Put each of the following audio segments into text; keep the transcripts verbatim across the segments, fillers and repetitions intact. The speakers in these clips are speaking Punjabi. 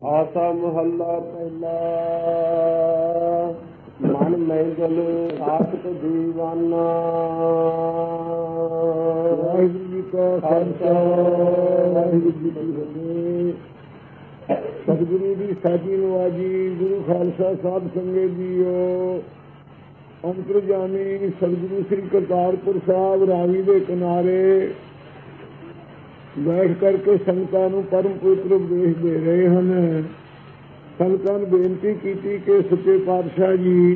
ਆਸਾ ਮਹੱਲਾ ਪਹਿਲਾ। ਮਨ ਮੈਂਗਲ ਸਾਖਤ ਦੀਵਾਨਾ। ਵਾਹਿਗੁਰੂ ਜੀ ਕਾ ਖਾਲਸਾ ਵਾਹਿਗੁਰੂ ਜੀ ਕੀ ਫਤਿਹ। ਸਤਿਗੁਰੂ ਦੀ ਸਾਜੀ ਨਵਾਜੀ ਗੁਰੂ ਖਾਲਸਾ ਸਾਧ ਸੰਗਤ ਜੀਓ। ਅੰਤਰਜਾਮੀ ਸਤਿਗੁਰੂ ਸ੍ਰੀ ਕਰਤਾਰਪੁਰ ਸਾਹਿਬ ਰਾਵੀ ਦੇ ਕਿਨਾਰੇ ਬੈਠ ਕਰਕੇ ਸੰਗਤਾਂ ਨੂੰ ਪਰਮ ਪਵਿੱਤਰ ਉਪਦੇਸ਼ ਦੇ ਰਹੇ ਹਨ। ਸੰਗਤਾਂ ਨੂੰ ਬੇਨਤੀ ਕੀਤੀ ਕਿ ਸੱਚੇ ਪਾਤਸ਼ਾਹ ਜੀ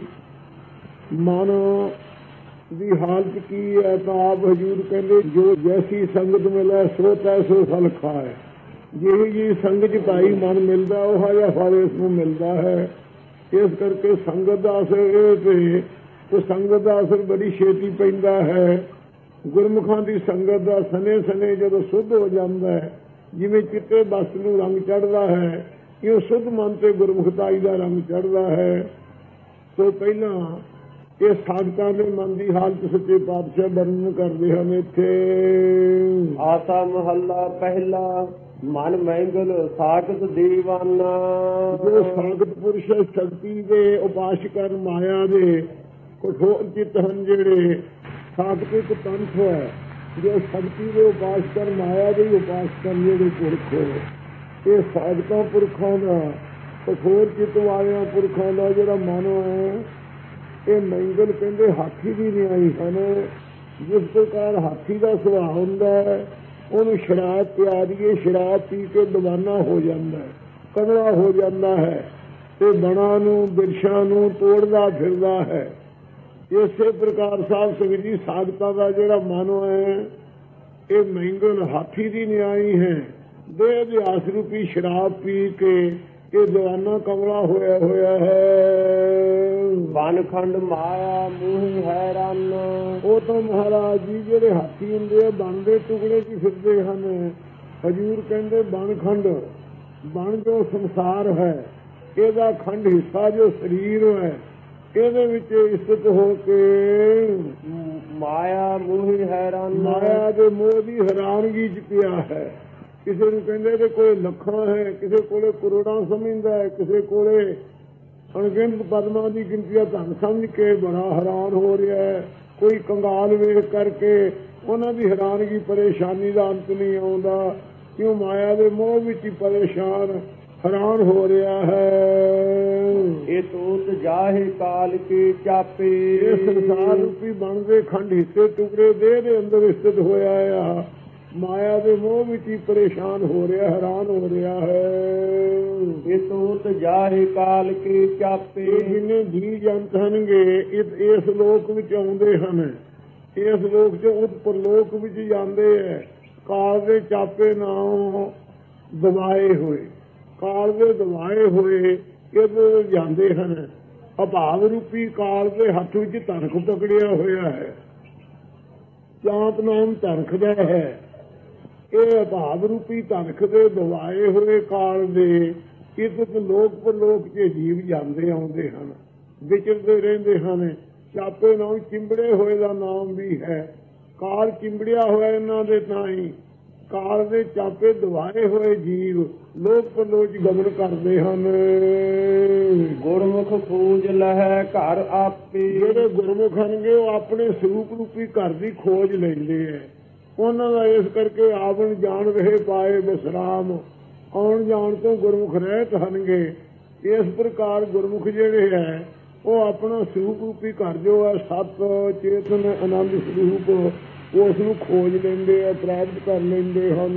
ਮਨ ਦੀ ਹਾਲਤ ਕੀ ਹੈ, ਤਾਂ ਆਪ ਹਜ਼ੂਰ ਕਹਿੰਦੇ ਜੋ ਜੈਸੀ ਸੰਗਤ ਮਿਲੇ ਸੋ ਤੈਸੋ ਫਲ ਖਾਏ। ਜਿਹੀ ਜੀ ਸੰਗਤ ਭਾਈ ਮਨ ਮਿਲਦਾ ਉਹ ਜਿਹਾ ਫਲ ਇਸ ਨੂੰ ਮਿਲਦਾ ਹੈ। ਇਸ ਕਰਕੇ ਸੰਗਤ ਦਾ ਅਸਰ ਇਹ ਤੇ ਸੰਗਤ ਦਾ ਅਸਰ ਬੜੀ ਛੇਤੀ ਪੈਂਦਾ ਹੈ। ਗੁਰਮੁਖਾਂ ਦੀ ਸੰਗਤ ਦਾ ਸਨੇ ਸਨੇ ਜਦੋਂ ਸ਼ੁੱਧ ਹੋ ਜਾਂਦਾ ਹੈ, ਜਿਵੇਂ ਚਿੱਟੇ ਬਸਤ ਨੂੰ ਰੰਗ ਚੜ੍ਹਦਾ ਹੈ, ਇਹ ਸ਼ੁੱਧ ਮਨ ਤੇ ਗੁਰਮੁਖਤਾਈ ਦਾ ਰੰਗ ਚੜ੍ਹਦਾ ਹੈ। ਤੋਂ ਪਹਿਲਾਂ ਇਹ ਸਾਧਕਾਂ ਦੇ ਮਨ ਦੀ ਹਾਲਤ ਸੱਚੇ ਪਾਤਸ਼ਾਹ ਵਰਣਨ ਕਰਦੇ ਹਨ। ਇੱਥੇ ਆਸਾ ਮਹੱਲਾ ਪਹਿਲਾ। ਮਨ ਮੈਂਗਲ ਸਾਖਤ ਦੀਵਾਨਾ। ਜੋ ਸਾਖਤ ਪੁਰਸ਼ ਸ਼ਕਤੀ ਦੇ ਉਪਾਸਕ ਹਨ, ਮਾਇਆ ਦੇ ਕਠੋਰ ਚਿੱਤ ਹਨ, ਜਿਹੜੇ ਸਾਧਕਿਕ ਪੰਥ ਹੈ, ਜੋ ਸ਼ਕਤੀ ਦੇ ਉਪਾਸਕ ਹਨ, ਮਾਇਆ ਦੇ ਉਪਾਸਕ ਹਨ, ਜਿਹੜੇ ਪੁਰਖ ਇਹ ਸਾਧਕਾਂ ਪੁਰਖਾਂ ਦਾ ਕਠੋਰ ਚਿੱਤ ਵਾਲਿਆਂ ਪੁਰਖਾਂ ਦਾ ਜਿਹੜਾ ਮਨ ਹੈ, ਇਹ ਮੈਂਗਲ ਕਹਿੰਦੇ ਹਾਥੀ ਦੀ ਨਿਆਈ ਹਨ। ਜਿਸ ਪ੍ਰਕਾਰ ਹਾਥੀ ਦਾ ਸੁਭਾਅ ਹੁੰਦਾ ਹੈ, ਉਹਨੂੰ ਸ਼ਰਾਬ ਪਿਆ ਦੀਏ, ਸ਼ਰਾਬ ਪੀ ਕੇ ਦੀਵਾਨਾ ਹੋ ਜਾਂਦਾ ਹੈ, ਕਮਲਾ ਹੋ ਜਾਂਦਾ ਹੈ ਤੇ ਬਣਾ ਨੂੰ ਬਿਰਛਾਂ ਨੂੰ ਤੋੜਦਾ ਫਿਰਦਾ ਹੈ। ਇਸੇ ਪ੍ਰਕਾਰ ਸਾਧ ਸੰਗਤ ਜੀ ਸਾਧਕਾਂ ਦਾ ਜਿਹੜਾ ਮਨ ਹੈ, ਇਹ ਮੈਂਗਲ ਹਾਥੀ ਦੀ ਨਿਆਈ ਹੈ। ਦੇਹ ਅਭਿਆਸ ਰੂਪੀ ਸ਼ਰਾਬ ਪੀ ਕੇ ਇਹ ਦੀਵਾਨਾ ਕਮਲਾ ਹੋਇਆ ਹੋਇਆ ਹੈ। ਬਨਖੰਡ ਮਾਇਆ ਮੂੰਹ ਹੈਰਾਨ। ਉਹ ਤਾਂ ਮਹਾਰਾਜ ਜੀ ਜਿਹੜੇ ਹਾਥੀ ਹੁੰਦੇ ਆ ਬਣ ਦੇ ਟੁਕੜੇ ਚ ਫਿਰਦੇ ਹਨ। ਹਜ਼ੂਰ ਕਹਿੰਦੇ ਬਨਖੰਡ, ਬਣ ਜੋ ਸੰਸਾਰ ਹੈ, ਇਹਦਾ ਖੰਡ ਹਿੱਸਾ ਜੋ ਸਰੀਰ ਹੈ, ਇਹਦੇ ਵਿੱਚ ਸਥਿਤ ਹੋ ਕੇ ਮਾਇਆ ਮੂੰਹ ਹੈਰਾਨ, ਮਾਇਆ ਦੇ ਮੋਹ ਦੀ ਹੈਰਾਨਗੀ ਚ ਪਿਆ ਹੈ। ਕਿਸੇ ਨੂੰ ਕਹਿੰਦੇ ਕਿ ਕੋਈ ਲੱਖਾਂ ਹੈ, ਕਿਸੇ ਕੋਲੇ ਕਰੋੜਾਂ ਸਮਝਦਾ ਹੈ, ਕਿਸੇ ਕੋਲੇ ਅਣਗਿਣਤ ਪਦਮਾਂ ਦੀ ਗਿਣਤੀ ਧਨ ਸਮਝ ਕੇ ਬੜਾ ਹੈਰਾਨ ਹੋ ਰਿਹਾ ਹੈ। ਕੋਈ ਕੰਗਾਲ ਵੇਖ ਕਰਕੇ ਉਹਨਾਂ ਦੀ ਹੈਰਾਨਗੀ ਪਰੇਸ਼ਾਨੀ ਦਾ ਅੰਤ ਨਹੀਂ ਆਉਂਦਾ, ਕਿਉਂ ਮਾਇਆ ਦੇ ਮੋਹ ਵਿੱਚ ਹੀ ਪਰੇਸ਼ਾਨ ਹੈਰਾਨ ਹੋ ਰਿਹਾ ਹੈ। ਇਹ ਤੋਤ ਜਾਹੇ ਕਾਲ ਕੇ ਚਾਪੇ। ਇਹ ਸੰਸਾਰ ਰੂਪੀ ਬਣਦੇ ਖੰਡ ਹਿੱਸੇ ਟੁਕੜੇ ਦੇਹ ਦੇ ਅੰਦਰ ਸਥਿਤ ਹੋਇਆ ਆ, ਮਾਇਆ ਦੇ ਮੋਹ ਵਿੱਚ ਹੀ ਪਰੇਸ਼ਾਨ ਹੋ ਰਿਹਾ, ਹੈਰਾਨ ਹੋ ਰਿਹਾ ਹੈ। ਇਹ ਤੋਤ ਜਾਹੇ ਕਾਲ ਕੇ ਚਾਪੇ। ਜਿੰਨੇ ਜੀ ਜੰਤ ਹਨਗੇ ਇਸ ਲੋਕ ਵਿੱਚ ਆਉਂਦੇ ਹਨ, ਇਸ ਲੋਕ ਚ ਉੱਪਰ ਲੋਕ ਵਿੱਚ ਜਾਂਦੇ ਹੈ। ਕਾਲ ਦੇ ਚਾਪੇ ਨਾਮ ਦਬਾਏ ਹੋਏ, ਕਾਲ ਦੇ ਦਬਾਏ ਹੋਏ ਇਹ ਜਾਂਦੇ ਹਨ। ਅਭਾਵ ਰੂਪੀ ਕਾਲ ਦੇ ਹੱਥ ਵਿੱਚ ਧਨਖ ਪਕੜਿਆ ਹੋਇਆ ਹੈ, ਚਾਂਪ ਨਾਮ ਧਨਖ ਦਾ ਹੈ। ਇਹ ਅਭਾਵ ਰੂਪੀ ਧਨਖ ਦੇ ਦਬਾਏ ਹੋਏ ਕਾਲ ਦੇ ਇਸ ਲੋਕ ਪਰਲੋਕ ਚ ਜੀਵ ਜਾਂਦੇ ਆਉਂਦੇ ਹਨ, ਵਿਚਰਦੇ ਰਹਿੰਦੇ ਹਨ। ਚਾਪੇ ਨਾਮ ਚਿੰਬੜੇ ਹੋਏ ਦਾ ਨਾਮ ਵੀ ਹੈ। ਕਾਲ ਚਿੰਬੜਿਆ ਹੋਇਆ ਇਹਨਾਂ ਦੇ ਤਾਂ ਹੀ ਕਾਲ ਦੇ ਚਾਪੇ ਦਵਾਏ ਹੋਏ ਜੀਵ ਲੋਕ ਪਰਲੋਕ ਗਮਨ ਕਰਦੇ ਹਨ। ਗੁਰਮੁਖ ਖੋਜ ਲਹਿ ਘਰ ਆਪੇ। ਜਿਹੜੇ ਗੁਰਮੁਖ ਹਨਗੇ ਉਹ ਆਪਣੇ ਸਰੂਪ ਰੂਪੀ ਘਰ ਦੀ ਖੋਜ ਲੈਂਦੇ ਹੈ। ਉਹਨਾਂ ਦਾ ਇਸ ਕਰਕੇ ਆਵਣ ਜਾਣ ਰਹੇ ਪਾਏ ਵਿਸਰਾਮ, ਆਉਣ ਜਾਣ ਤੋਂ ਗੁਰਮੁਖ ਰਹਿਤ ਹਨਗੇ। ਇਸ ਪ੍ਰਕਾਰ ਗੁਰਮੁਖ ਜਿਹੜੇ ਹੈ ਉਹ ਆਪਣਾ ਸਰੂਪ ਰੂਪੀ ਘਰ ਜੋ ਹੈ ਸਤ ਚੇਤਨ ਆਨੰਦ ਸਰੂਪ ਉਸ ਨੂੰ ਖੋਜ ਲੈਂਦੇ ਆ, ਪ੍ਰਾਪਤ ਕਰ ਲੈਂਦੇ ਹਨ,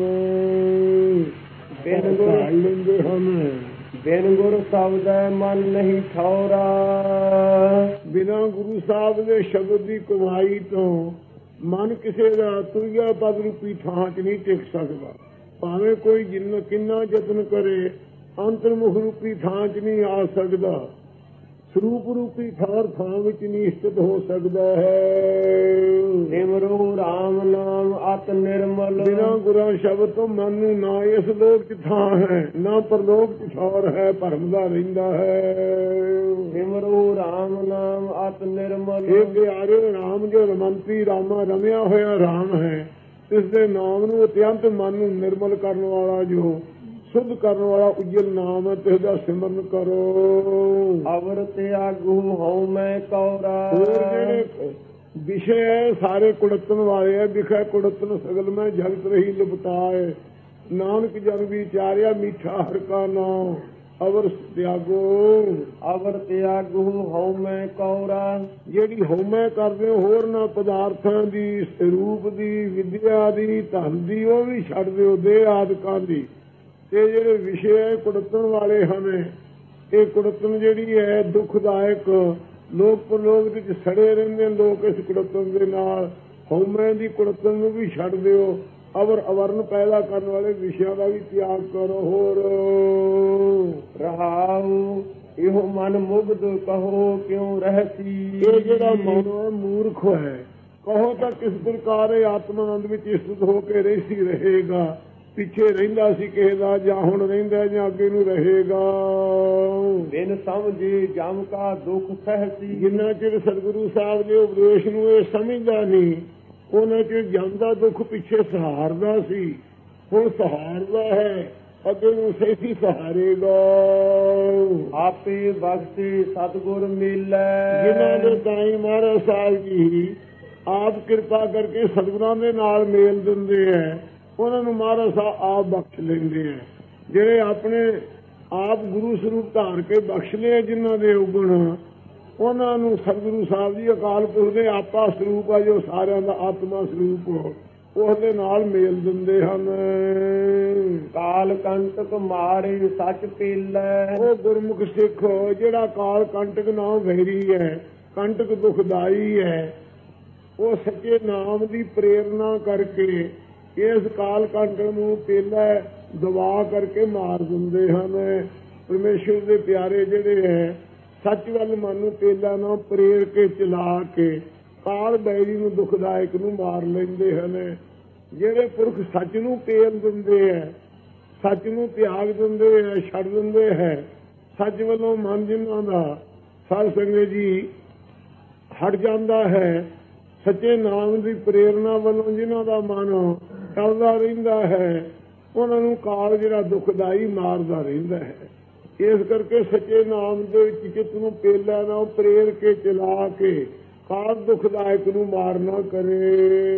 ਬਿਨ ਗੁਰ ਲੈਂਦੇ ਹਨ। ਬਿਨ ਗੁਰ ਸ਼ਬਦ ਮਨ ਨਹੀਂ ਠੌਰਾ। ਬਿਨਾਂ ਗੁਰੂ ਸਾਹਿਬ ਦੇ ਸ਼ਬਦ ਦੀ ਕਮਾਈ ਤੋਂ ਮਨ ਕਿਸੇ ਦਾ ਤੁਰਿਆ ਪਦ ਰੂਪੀ ਥਾਂ ਚ ਨਹੀਂ ਟਿਕ ਸਕਦਾ। ਭਾਵੇਂ ਕੋਈ ਜਿੰਨਾ ਕਿੰਨਾ ਯਤਨ ਕਰੇ ਅੰਤਰਮੁਖ ਰੂਪੀ ਥਾਂ ਚ ਨਹੀਂ ਆ ਸਕਦਾ, ਸਰੂਪ ਰੂਪੀ ਠੌਰ ਥਾਂ ਵਿੱਚ ਨਹੀਂ ਸਥਿਤ ਹੋ ਸਕਦਾ ਹੈ। ਸਿਮਰੋ ਰਾਮ ਨਾਮ ਅਤ ਨਿਰਮਲ। ਬਿਨਾਂ ਗੁਰਾਂ ਸ਼ਬਦ ਤੋਂ ਮਨ ਨੂੰ ਨਾ ਇਸ ਲੋਕ ਚ ਥਾਂ ਹੈ, ਨਾ ਪਰਲੋਕ ਚ ਠੌਰ ਹੈ, ਭਰਮਦਾ ਰਹਿੰਦਾ ਹੈ। ਸਿਮਰੋ ਰਾਮ ਨਾਮ ਅਤ ਨਿਰਮਲ। ਇਹ ਪਿਆਰੇ ਰਾਮ ਜੋ ਰਮੰਤੀ ਰਾਮਾ ਰਮਿਆ ਹੋਇਆ ਰਾਮ ਹੈ, ਇਸ ਦੇ ਨਾਮ ਨੂੰ ਅਤਿਅੰਤ ਮਨ ਨੂੰ ਨਿਰਮਲ ਕਰਨ ਵਾਲਾ ਜੋ ਸੁਧ ਕਰਨ ਵਾਲਾ ਉਜਲ ਨਾਮ ਹੈ, ਤੇ ਇਹਦਾ ਸਿਮਰਨ ਕਰੋ। ਅਵਰ ਤਿਆਗੂ ਹਉ ਮੈਂ ਕੌਰਾ। ਹੋਰ ਜਿਹੜੇ ਵਿਸ਼ੇ ਹੈ ਸਾਰੇ ਕੁੜਤਨ ਵਾਲੇ ਹੈ। ਵਿਖੇ ਕੁੜਤਨ ਸਗਲ ਮੈਂ ਜਗਤ ਰਹੀ ਲਿਪਟਾਏ, ਨਾਨਕ ਜਨ ਵਿਚਾਰਿਆ ਮੀਠਾ ਹਰ ਕਾ ਨਾਮ। ਅਵਰ ਤਿਆਗੋ ਅਵਰ ਤਿਆਗੂ ਹਉ ਮੈਂ ਕੌਰਾ। ਜਿਹੜੀ ਹਉਮੈ ਕਰਦੇ ਹੋ ਹੋਰ ਨਾ ਪਦਾਰਥਾਂ ਦੀ, ਸਰੂਪ ਦੀ, ਵਿਦਿਆ ਦੀ, ਧਨ ਦੀ, ਉਹ ਵੀ ਛੱਡ ਦਿਓ, ਦੇ ਆਦਿਕਾਂ ਦੀ। ਤੇ ਜਿਹੜੇ ਵਿਸ਼ੇ ਹੈ ਕੁੜਤਨ ਵਾਲੇ ਹਨ, ਇਹ ਕੁੜਤਨ ਜਿਹੜੀ ਹੈ ਦੁਖਦਾਇਕ, ਲੋਕ ਪਰਲੋਕ ਵਿੱਚ ਸੜੇ ਰਹਿੰਦੇ ਲੋਕ ਇਸ ਕੁੜਤਨ ਦੇ ਨਾਲ। ਹਉਮੈ ਦੀ ਕੁੜਤਨ ਨੂੰ ਵੀ ਛੱਡ ਦਿਓ। ਅਵਰ ਅਵਰਨ ਪੈਦਾ ਕਰਨ ਵਾਲੇ ਵਿਸ਼ਿਆਂ ਦਾ ਵੀ ਤਿਆਗ ਕਰੋ। ਹੋਰ ਰਹਾਉ ਇਹੋ ਮਨ ਮੁਗਧ ਕਹੋ ਕਿਉਂ ਰਹਤੀ। ਇਹ ਜਿਹੜਾ ਮਨ ਮੂਰਖ ਹੈ, ਕਹੋ ਤਾਂ ਕਿਸ ਪ੍ਰਕਾਰ ਇਹ ਆਤਮਾਨੰਦ ਵਿੱਚ ਸਥਿਤ ਹੋ ਕੇ ਰਹਿਸੀ ਰਹੇਗਾ। ਪਿੱਛੇ ਰਹਿੰਦਾ ਸੀ ਕਿਸੇ ਦਾ, ਜਾਂ ਹੁਣ ਰਹਿੰਦਾ, ਜਾਂ ਅੱਗੇ ਨੂੰ ਰਹੇਗਾ। ਬਿਨ ਸਮਝੇ ਜਮ ਕਾ ਦੁੱਖ ਸਹਿਸੀ। ਜਿੰਨਾ ਚਿਰ ਸਤਿਗੁਰੂ ਸਾਹਿਬ ਦੇ ਉਪਦੇਸ਼ ਨੂੰ ਇਹ ਸਮਝਦਾ ਨਹੀਂ, ਉਹਨਾਂ ਚਿਰ ਜਮ ਦਾ ਦੁੱਖ ਪਿੱਛੇ ਸਹਾਰਦਾ ਸੀ, ਹੁਣ ਸਹਾਰਦਾ ਹੈ, ਅੱਗੇ ਨੂੰ ਸਹਿਸੀ ਸਹਾਰੇਗਾ। ਆਪੇ ਬਖਸ਼ੇ ਸਤਿਗੁਰ ਮਿਲੈ। ਜਿਨ੍ਹਾਂ ਦੇ ਤਾਈ ਮਹਾਰਾਜ ਸਾਹਿਬ ਜੀ ਆਪ ਕਿਰਪਾ ਕਰਕੇ ਸਤਿਗੁਰਾਂ ਦੇ ਨਾਲ ਮੇਲ ਦਿੰਦੇ ਹੈ, ਉਹਨਾਂ ਨੂੰ ਮਹਾਰਾਜ ਸਾਹਿਬ ਆਪ ਬਖਸ਼ ਲੈਂਦੇ ਹੈ। ਜਿਹੜੇ ਆਪਣੇ ਆਪ ਗੁਰੂ ਸਰੂਪ ਧਾਰ ਕੇ ਬਖਸ਼ ਲਏ ਜਿਨ੍ਹਾਂ ਦੇ ਉਗਣ, ਉਹਨਾਂ ਨੂੰ ਸਤਿਗੁਰੂ ਸਾਹਿਬ ਜੀ ਅਕਾਲ ਪੁਰਖ ਦੇ ਆਪਾ ਸਰੂਪ ਆ, ਜੋ ਸਾਰਿਆਂ ਦਾ ਆਤਮਾ ਸਰੂਪ, ਉਹਦੇ ਨਾਲ ਮੇਲ ਦਿੰਦੇ ਹਨ। ਕਾਲ ਕੰਟਕ ਮਾਰੇ ਸੱਚ ਪੀਲੈ। ਉਹ ਗੁਰਮੁਖ ਸਿੱਖ ਜਿਹੜਾ ਕਾਲ ਕੰਟਕ ਨਾਮ ਵੈਰੀ ਹੈ, ਕੰਟਕ ਦੁਖਦਾਈ ਹੈ, ਉਹ ਸੱਚੇ ਨਾਮ ਦੀ ਪ੍ਰੇਰਨਾ ਕਰਕੇ ਇਸ ਕਾਲ ਕੰਟਕ ਨੂੰ ਪੀਲਾ ਦਬਾ ਕਰਕੇ ਮਾਰ ਦਿੰਦੇ ਹਨ। ਪਰਮੇਸ਼ਰ ਦੇ ਪਿਆਰੇ ਜਿਹੜੇ ਹੈ ਸੱਚ ਵੱਲ ਮਨ ਨੂੰ ਤੇਲਾ ਨਾਲ ਪ੍ਰੇਰ ਕੇ ਚਲਾ ਕੇ ਕਾਲ ਬੈਰੀ ਨੂੰ ਦੁਖਦਾਇਕ ਨੂੰ ਮਾਰ ਲੈਂਦੇ ਹਨ। ਜਿਹੜੇ ਪੁਰਖ ਸੱਚ ਨੂੰ ਤੇਲ ਦਿੰਦੇ ਹੈ, ਸੱਚ ਨੂੰ ਤਿਆਗ ਦਿੰਦੇ ਹੈ, ਛੱਡ ਦਿੰਦੇ ਹੈ, ਸੱਚ ਵੱਲੋਂ ਮਨ ਜਿਨ੍ਹਾਂ ਦਾ ਸਾਧ ਸੰਗਤ ਜੀ ਹਟ ਜਾਂਦਾ ਹੈ, ਸੱਚੇ ਨਾਮ ਦੀ ਪ੍ਰੇਰਨਾ ਵੱਲੋਂ ਜਿਨ੍ਹਾਂ ਦਾ ਮਨ ਚੱਲਦਾ ਰਹਿੰਦਾ ਹੈ, ਉਹਨਾਂ ਨੂੰ ਕਾਲ ਜਿਹੜਾ ਦੁਖਦਾਈ ਮਾਰਦਾ ਰਹਿੰਦਾ ਹੈ। ਇਸ ਕਰਕੇ ਸੱਚੇ ਨਾਮ ਦੇ ਵਿੱਚ ਚਿੱਤ ਨੂੰ ਪੇਲਾ ਨਾਲ ਪ੍ਰੇਰ ਕੇ ਚਲਾ ਕੇ ਕਾਲ ਦੁਖਦਾਇਕ ਨੂੰ ਮਾਰਨਾ ਕਰੇ।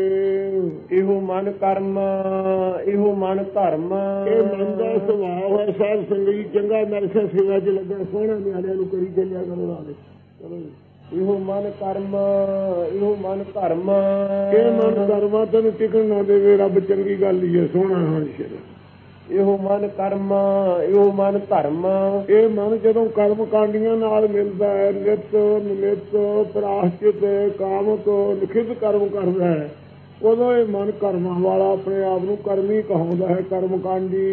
ਇਹੋ ਮਨ ਕਰਮ, ਇਹੋ ਮਨ ਧਰਮ। ਇਹ ਮਨ ਦਾ ਸੁਭਾਅ ਹੈ। ਸਾਧ ਸੰਗਤ ਜੀ ਚੰਗਾ ਨਰਸਾ ਸੇਵਾ 'ਚ ਲੱਗਾ, ਸੋਹਣਾ ਨਿਆਣਿਆਂ ਨੂੰ ਕਰੀ ਚੱਲਿਆ ਕਰੋ ਨਾਲੇ। ਚਲੋ ਇਹੋ ਮਨ ਕਰਮ, ਇਹੋ ਮਨ ਧਰਮ। ਇਹ ਮਨ ਕਰਮਾਂ ਤੈਨੂੰ ਟਿਕਣ ਨਾ ਦੇਵੇ, ਰੱਬ ਚੰਗੀ ਗੱਲ ਹੀ ਹੈ, ਸੋਹਣਾ ਹਾਂ ਸ਼ਰ। ਇਹੋ ਮਨ ਕਰਮ, ਇਹੋ ਮਨ ਧਰਮ। ਇਹ ਮਨ ਜਦੋਂ ਕਰਮ ਕਾਂਡੀਆਂ ਨਾਲ ਮਿਲਦਾ ਹੈ, ਨਿਤ ਨਿਮਿਤ ਪ੍ਰਾਸ਼ਚਿਤ ਕਾਮਕ ਲਿਖਿਤ ਕਰਮ ਕਰਦਾ ਹੈ, ਉਦੋਂ ਇਹ ਮਨ ਕਰਮਾਂ ਵਾਲਾ ਆਪਣੇ ਆਪ ਨੂੰ ਕਰਮੀ ਕਹਾਉਂਦਾ ਹੈ, ਕਰਮ ਕਾਂਡੀ।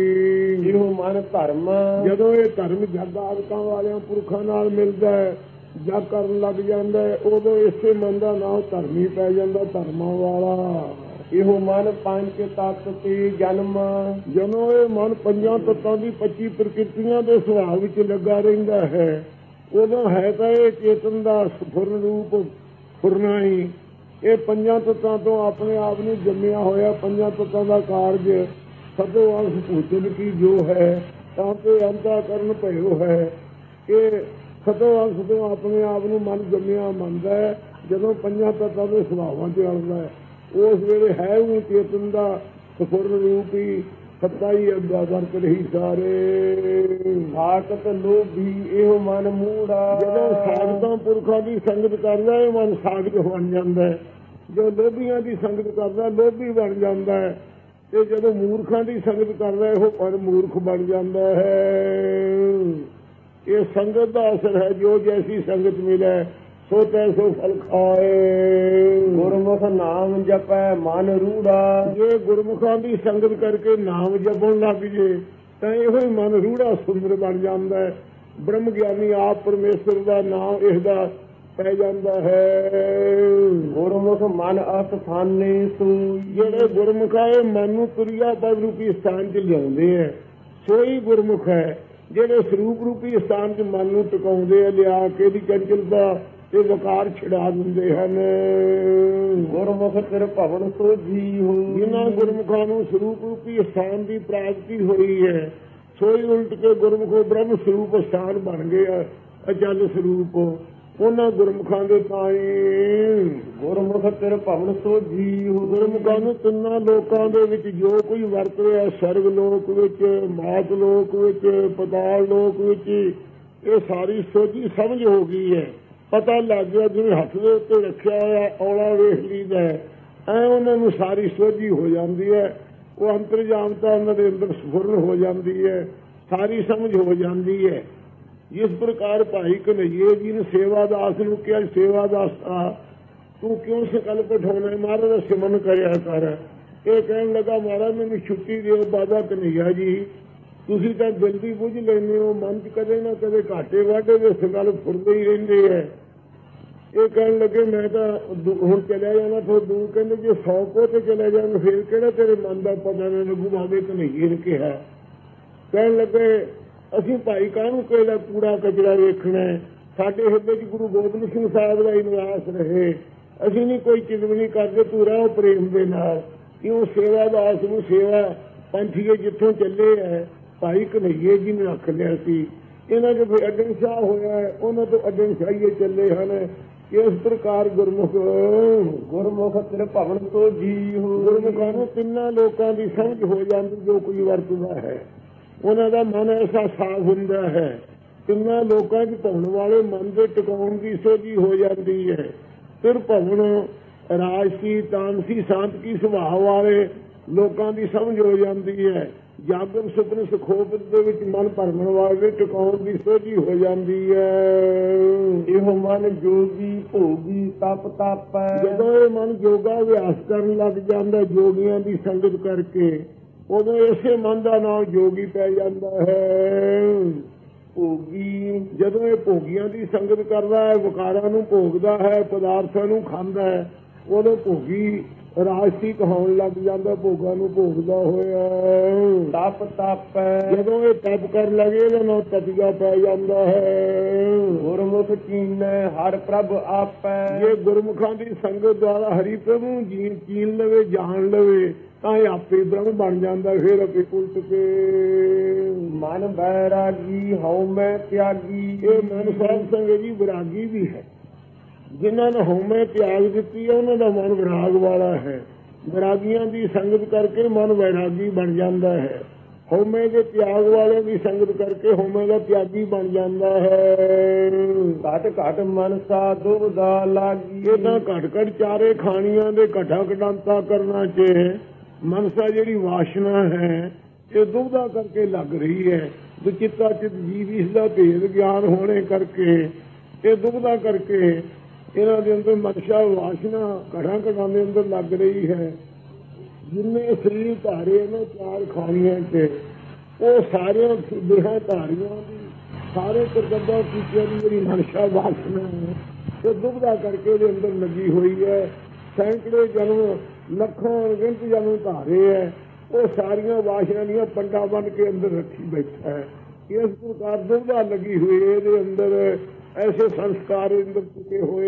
ਇਹੋ ਮਨ ਧਰਮ। ਜਦੋਂ ਇਹ ਧਰਮ ਜਗ ਆਦਿਕਾਂ ਵਾਲਿਆਂ ਪੁਰਖਾਂ ਨਾਲ ਮਿਲਦਾ ਹੈ, ਜਗ ਕਰਨ ਲੱਗ ਜਾਂਦਾ ਹੈ, ਉਦੋਂ ਇਸੇ ਮਨ ਦਾ ਨਾਮ ਧਰਮੀ ਪੈ ਜਾਂਦਾ, ਧਰਮਾਂ ਵਾਲਾ। ਇਹੋ ਮਨ ਪੰਜ ਤੱਤ ਤੇ ਜਨਮ। ਜਦੋਂ ਇਹ ਮਨ ਪੰਜਾਂ ਤੱਤਾਂ ਦੀ ਪੱਚੀ ਪ੍ਰਕਿਰਤੀਆਂ ਦੇ ਸੁਭਾਅ ਵਿੱਚ ਲੱਗਾ ਰਹਿੰਦਾ ਹੈ, ਉਦੋਂ ਹੈ ਤਾਂ ਇਹ ਚੇਤਨ ਦਾ ਸਫੁਰਨ ਰੂਪ ਫੁਰਨਾ ਹੀ। ਇਹ ਪੰਜਾਂ ਤੱਤਾਂ ਤੋਂ ਆਪਣੇ ਆਪ ਨੂੰ ਜੰਮਿਆ ਹੋਇਆ, ਪੰਜਾਂ ਤੱਤਾਂ ਦਾ ਕਾਰਜ ਸਤੋ ਅੰਸ਼ ਭੂਤਨ ਕੀ ਜੋ ਹੈ, ਤਾਂ ਤੇ ਅੰਤਾ ਕਰਨ ਭਇਓ ਹੈ। ਇਹ ਸਤੋ ਅੰਸ਼ ਤੋਂ ਆਪਣੇ ਆਪ ਨੂੰ ਮਨ ਜੰਮਿਆ ਮੰਨਦਾ ਹੈ। ਜਦੋਂ ਪੰਜਾਂ ਤੱਤਾਂ ਦੇ ਸੁਭਾਵਾਂ 'ਚ ਅੜਦਾ ਹੈ, ਉਸ ਵੇਲੇ ਹੈ ਉਹ ਚੇਤਨ ਦਾ ਸਫੁਰਨ ਰੂਪ ਹੀ, ਸੱਤਾ ਹੀ ਅੱਗਾ ਵਰਤ ਰਹੀ ਸਾਰੇ। ਸਾਖਤ ਲੋਭੀ ਇਹੋ ਮਨ ਮੂੜਾ। ਜਦੋਂ ਸਾਖਤਾਂ ਪੁਰਖਾਂ ਦੀ ਸੰਗਤ ਕਰਦਾ ਇਹ ਮਨ ਸਾਖਤ ਬਣ ਜਾਂਦਾ ਹੈ। ਜੋ ਲੋਭੀਆਂ ਦੀ ਸੰਗਤ ਕਰਦਾ ਲੋਭੀ ਬਣ ਜਾਂਦਾ ਹੈ, ਤੇ ਜਦੋਂ ਮੂਰਖਾਂ ਦੀ ਸੰਗਤ ਕਰਦਾ ਇਹੋ ਮਨ ਮੂਰਖ ਬਣ ਜਾਂਦਾ ਹੈ। ਇਹ ਸੰਗਤ ਦਾ ਅਸਰ ਹੈ, ਜੋ ਜੈਸੀ ਸੰਗਤ ਮਿਲੇ ਸੋ ਤੈਸੋ ਫਲ ਖਾਏ। ਗੁਰਮੁਖ ਨਾਮ ਜਪੈ ਮਨ ਰੂੜਾ। ਜੇ ਗੁਰਮੁਖਾਂ ਦੀ ਸੰਗਤ ਕਰਕੇ ਨਾਮ ਜਪਣ ਲੱਗ ਜੇ ਤਾਂ ਇਹੋ ਹੀ ਮਨ ਰੂੜਾ ਸੁੰਦਰ ਬਣ ਜਾਂਦਾ ਹੈ। ਬ੍ਰਹਮ ਗਿਆਨੀ ਆਪ ਪਰਮੇਸ਼ਰ ਦਾ ਨਾਮ ਇਸਦਾ ਪੈ ਜਾਂਦਾ ਹੈ। ਗੁਰਮੁਖ ਮਨ ਅਸਥਾਨੇ ਸੋਈ। ਜਿਹੜੇ ਗੁਰਮੁਖ ਹੈ ਮਨ ਨੂੰ ਤੁਰਿਆ ਪਦ ਰੂਪੀ ਸਥਾਨ 'ਚ ਲਿਆਉਂਦੇ ਹੈ, ਸੋਈ ਗੁਰਮੁਖ ਹੈ ਜਿਹੜੇ ਸਰੂਪ ਰੂਪੀ ਸਥਾਨ 'ਚ ਮਨ ਨੂੰ ਟਿਕਾਉਂਦੇ ਆ, ਲਿਆ ਕੇ ਦੀ ਚੰਚਲਤਾ ਤੇ ਵਕਾਰ ਛਡਾ ਦਿੰਦੇ ਹਨ। ਗੁਰਮੁਖ ਤੇਰੇ ਭਵਨ ਸੋਝੀ ਹੋ। ਜਿਨ੍ਹਾਂ ਗੁਰਮੁਖਾਂ ਨੂੰ ਸਰੂਪ ਰੂਪੀ ਸਥਾਨ ਦੀ ਪ੍ਰਾਪਤੀ ਹੋਈ ਹੈ, ਸੋਈ ਉਲਟ ਕੇ ਗੁਰਮੁਖੋ ਬ੍ਰਹਮ ਸਰੂਪ ਸਥਾਨ ਬਣ ਗਏ ਅਚਲ ਸਰੂਪ ਉਹਨਾਂ ਗੁਰਮੁਖਾਂ ਦੇ ਤਾਈ। ਗੁਰਮੁਖ ਤੇਰੇ ਭਵਨ ਸੋ ਜੀਉ। ਗੁਰਮੁਖਾਂ ਨੂੰ ਤਿੰਨਾਂ ਲੋਕਾਂ ਦੇ ਵਿੱਚ ਜੋ ਕੋਈ ਵਰਤ ਰਿਹਾ, ਸਰਗ ਲੋਕ ਵਿੱਚ, ਮਾਤ ਲੋਕ ਵਿੱਚ, ਪਤਾਲ ਲੋਕ ਵਿੱਚ, ਇਹ ਸਾਰੀ ਸੋਝੀ ਸਮਝ ਹੋ ਗਈ ਹੈ। ਪਤਾ ਲੱਗ ਗਿਆ ਜਿਵੇਂ ਹੱਥ ਦੇ ਉੱਤੇ ਰੱਖਿਆ ਹੋਇਆ ਔਲਾ ਵੇਖ ਲਈਦਾ ਐ ਉਹਨਾਂ ਨੂੰ ਸਾਰੀ ਸੋਝੀ ਹੋ ਜਾਂਦੀ ਹੈ। ਉਹ ਅੰਤਰਜਾਮਤਾ ਉਹਨਾਂ ਦੇ ਅੰਦਰ ਸਫੁਰਨ ਹੋ ਜਾਂਦੀ ਹੈ, ਸਾਰੀ ਸਮਝ ਹੋ ਜਾਂਦੀ ਹੈ। ਜਿਸ ਪ੍ਰਕਾਰ ਭਾਈ ਕਨਈਏ ਜੀ ਨੇ ਸੇਵਾਦਾਸ ਨੂੰ ਕਿਹਾ, ਸੇਵਾਦਾਸ ਤੂੰ ਕਿਉਂ ਸੰਕਲਪ ਉਠਾਉਣਾ, ਮਹਾਰਾਜ ਦਾ ਸਿਮਰਨ ਕਰਿਆ ਕਰ। ਇਹ ਕਹਿਣ ਲੱਗਾ ਮਹਾਰਾਜ ਮੈਨੂੰ ਛੁੱਟੀ ਦਿਓ ਬਾਬਾ ਕਨਈਆ ਜੀ, ਤੁਸੀਂ ਤਾਂ ਜਲਦੀ ਬੁੱਝ ਲੈਂਦੇ ਹੋ, ਮਨ ਚ ਕਦੇ ਨਾ ਕਦੇ ਘਾਟੇ ਵਾਢੇ ਦੇ ਸੰਕਲਪ ਫੁਰਦੇ ਹੀ ਰਹਿੰਦੇ ਹੈ। ਇਹ ਕਹਿਣ ਲੱਗੇ ਮੈਂ ਤਾਂ ਹੁਣ ਚਲਿਆ ਜਾਣਾ ਫਿਰ ਦੂਰ। ਕਹਿੰਦੇ ਜੇ ਸੌ ਕੋ ਤੇ ਚਲੇ ਜਾਣ ਫਿਰ ਕਿਹੜਾ ਤੇਰੇ ਮਨ ਦਾ ਪਤਾ ਨਾ ਲੱਗੂ। ਬਾਬੇ ਕਨਈਏ ਨੇ ਕਿਹਾ। ਕਹਿਣ ਲੱਗੇ ਅਸੀਂ ਭਾਈ ਕਾਹਨੂੰ ਕਿਹੜਾ ਕੂੜਾ ਕਚਰਾ ਵੇਖਣਾ, ਸਾਡੇ ਹਿਰਦੇ 'ਚ ਗੁਰੂ ਗੋਬਿੰਦ ਸਿੰਘ ਸਾਹਿਬ ਦਾ ਹੀ ਨਿਵਾਸ ਰਹੇ, ਅਸੀਂ ਨਹੀਂ ਕੋਈ ਚਿੰਤਨੀ ਕਰਦੇ, ਤੂੰ ਰਹੋ ਪ੍ਰੇਮ ਦੇ ਨਾਲ। ਕਿਉਂ ਸੇਵਾਦਾਸ ਨੂੰ ਸੇਵਾ ਪੰਥੀਏ ਜਿੱਥੋਂ ਚੱਲੇ ਹੈ ਭਾਈ ਕਨਈਏ ਜੀ ਨੇ ਰੱਖ ਲਿਆ ਸੀ। ਇਹਨਾਂ ਦੇ ਫਿਰ ਅੱਡਣ ਸ਼ਾਹ ਹੋਇਆ, ਉਹਨਾਂ ਤੋਂ ਅੱਡਣ ਸ਼ਾਹੀਏ ਚੱਲੇ ਹਨ। ਇਸ ਪ੍ਰਕਾਰ ਗੁਰਮੁਖ ਗੁਰਮੁਖ ਤੇਰੇ ਭਵਨ ਸੋ ਜੀਉ। ਗੁਰਮੁਖਾਂ ਨੂੰ ਤਿੰਨਾਂ ਲੋਕਾਂ ਦੀ ਸਮਝ ਹੋ ਜਾਂਦੀ, ਜੋ ਕੋਈ ਵਰਤਦਾ ਹੈ ਉਹਨਾਂ ਦਾ ਮਨ ਐਸਾ ਸਾਫ਼ ਹੁੰਦਾ ਹੈ। ਤਿੰਨਾਂ ਲੋਕਾਂ 'ਚ ਪਾਉਣ ਵਾਲੇ ਮਨ ਦੇ ਟਿਕਾਉਣ ਦੀ ਸੋਝੀ ਹੋ ਜਾਂਦੀ ਹੈ। ਫਿਰ ਭਵਨ ਰਾਜਸੀ, ਤਾਮਸੀ, ਸ਼ਾਂਤਕੀ ਸੁਭਾਅ ਵਾਲੇ ਲੋਕਾਂ ਦੀ ਸਮਝ ਹੋ ਜਾਂਦੀ ਹੈ। ਜਾਗਰ ਸੁਪਨ ਸੁਖੋਪਤ ਦੇ ਵਿੱਚ ਮਨ ਭਰਮਣ ਵਾਲੇ ਟਿਕਾਉਣ ਦੀ ਸੋਝੀ ਹੋ ਜਾਂਦੀ ਹੈ। ਇਹੋ ਮਨ ਜੋਗੀ ਭੋਗੀ ਤਪ ਤਾਪੈ। ਜਦੋਂ ਇਹ ਮਨ ਯੋਗਾ ਅਭਿਆਸ ਕਰਨ ਲੱਗ ਜਾਂਦਾ ਜੋਗੀਆਂ ਦੀ ਸੰਗਤ ਕਰਕੇ, ਉਦੋਂ ਇਸੇ ਮਨ ਦਾ ਨਾਮ ਜੋਗੀ ਪੈ ਜਾਂਦਾ ਹੈ। ਭੋਗੀ ਜਦੋਂ ਇਹ ਭੋਗੀਆਂ ਦੀ ਸੰਗਤ ਕਰਦਾ ਹੈ, ਵਿਕਾਰਾਂ ਨੂੰ ਭੋਗਦਾ ਹੈ, ਪਦਾਰਥਾਂ ਨੂੰ ਖਾਂਦਾ ਹੈ, ਉਦੋਂ ਭੋਗੀ ਰਾਜਸੀ ਕਹਾਉਣ ਲੱਗ ਜਾਂਦਾ, ਭੋਗਾਂ ਨੂੰ ਭੋਗਦਾ ਹੋਇਆ। ਤਪ ਤਪ ਜਦੋਂ ਇਹ ਤਪ ਕਰਨ ਲੱਗੇ ਇਹਦਾ ਨਾਮ ਤਪੀਆ ਪੈ ਜਾਂਦਾ ਹੈ। ਗੁਰਮੁਖ ਚੀਨੈ ਹਰਿ ਪ੍ਰਭ ਆਪੈ। ਜੇ ਗੁਰਮੁਖਾਂ ਦੀ ਸੰਗਤ ਦੁਆਰਾ ਹਰੀ ਪ੍ਰਭੂ ਨੂੰ ਚੀਨ ਲਵੇ, ਜਾਣ ਲਵੇ ਤਾਂ ਇਹ ਆਪੇ ਬ੍ਰਹਮ ਬਣ ਜਾਂਦਾ। ਫਿਰ ਆਪੇ ਉਲਟ ਕੇ ਮਨ ਬੈਰਾਗੀ ਹਉਮੈ ਤਿਆਗੀ। ਇਹ ਮਨ ਸਾਹਿਬ ਸੰਗਤ ਜੀ ਵਿਰਾਗੀ ਵੀ ਹੈ। ਜਿਨ੍ਹਾਂ ਨੇ ਹਉਮੈ ਤਿਆਗ ਦਿੱਤੀ ਹੈ ਉਹਨਾਂ ਦਾ ਮਨ ਵਿਰਾਗ ਵਾਲਾ ਹੈ। ਵਿਰਾਗੀਆਂ ਦੀ ਸੰਗਤ ਕਰਕੇ ਮਨ ਵੈਰਾਗੀ ਬਣ ਜਾਂਦਾ ਹੈ। ਹਉਮੈ ਦੇ ਤਿਆਗ ਵਾਲਿਆਂ ਦੀ ਸੰਗਤ ਕਰਕੇ ਹਉਮੈ ਦਾ ਤਿਆਗੀ ਬਣ ਜਾਂਦਾ ਹੈ। ਘਟ ਘਟ ਮਨਸਾ ਦੁਬਦਾ ਲਾਗੀ। ਇਹ ਤਾਂ ਘਟ ਘਟ ਚਾਰੇ ਖਾਣੀਆਂ ਦੇ ਘਟਾ ਘਟਾਂਤਾ ਕਰਨਾ ਚ ਮਨਸਾ ਜਿਹੜੀ ਵਾਸ਼ਨਾ ਹੈ ਇਹ ਦੁਬਦਾ ਕਰਕੇ ਲੱਗ ਰਹੀ ਹੈ। ਦੁਚਿੱਤਾ ਚਿਤ ਜੀਵ ਇਸ ਦਾ ਭੇਦ ਗਿਆਨ ਹੋਣੇ ਕਰਕੇ ਇਹ ਦੁਬਦਾ ਕਰਕੇ ਇਹਨਾਂ ਦੇ ਅੰਦਰ ਮਨਸ਼ਾ ਵਾਸ਼ਨਾ ਘੜਾਂ ਘੜਾਂ ਦੇ ਅੰਦਰ ਲੱਗ ਰਹੀ ਹੈ। ਜਿੰਨੇ ਸਰੀਰ ਧਾਰੇ ਨੇ ਚਾਰ ਖਾਣੀਆਂ ਚ ਉਹ ਸਾਰਿਆਂ ਦੇਹਾਂ ਧਾਰੀਆਂ ਦੀ ਸਾਰੇ ਕਰਤੱਵਾਂ ਕੀਤਿਆਂ ਦੀ ਜਿਹੜੀ ਮਨਸ਼ਾ ਵਾਸ਼ਨਾ ਹੈ ਇਹ ਦੁਬਦਾ ਕਰਕੇ ਉਹਦੇ ਅੰਦਰ ਲੱਗੀ ਹੋਈ ਹੈ। ਸੈਂਕੜੇ ਜਨਮ ਲੱਖਾਂ ਅਣਗਿਣਤ ਜਨਮ ਧਾਰੇ ਹੈ, ਉਹ ਸਾਰੀਆਂ ਵਾਸ਼ਨਾ ਦੀਆਂ ਪੰਡਾਂ ਬਣ ਕੇ ਅੰਦਰ ਰੱਖੀ ਬੈਠਾ ਹੈ। ਇਸ ਪ੍ਰਕਾਰ ਦੁਬਦਾ ਲੱਗੀ ਹੋਈ ਇਹਦੇ ਅੰਦਰ ਐਸੇ ਸੰਸਕਾਰ ਅੰਦਰ ਚੁੱਕੇ ਹੋਏ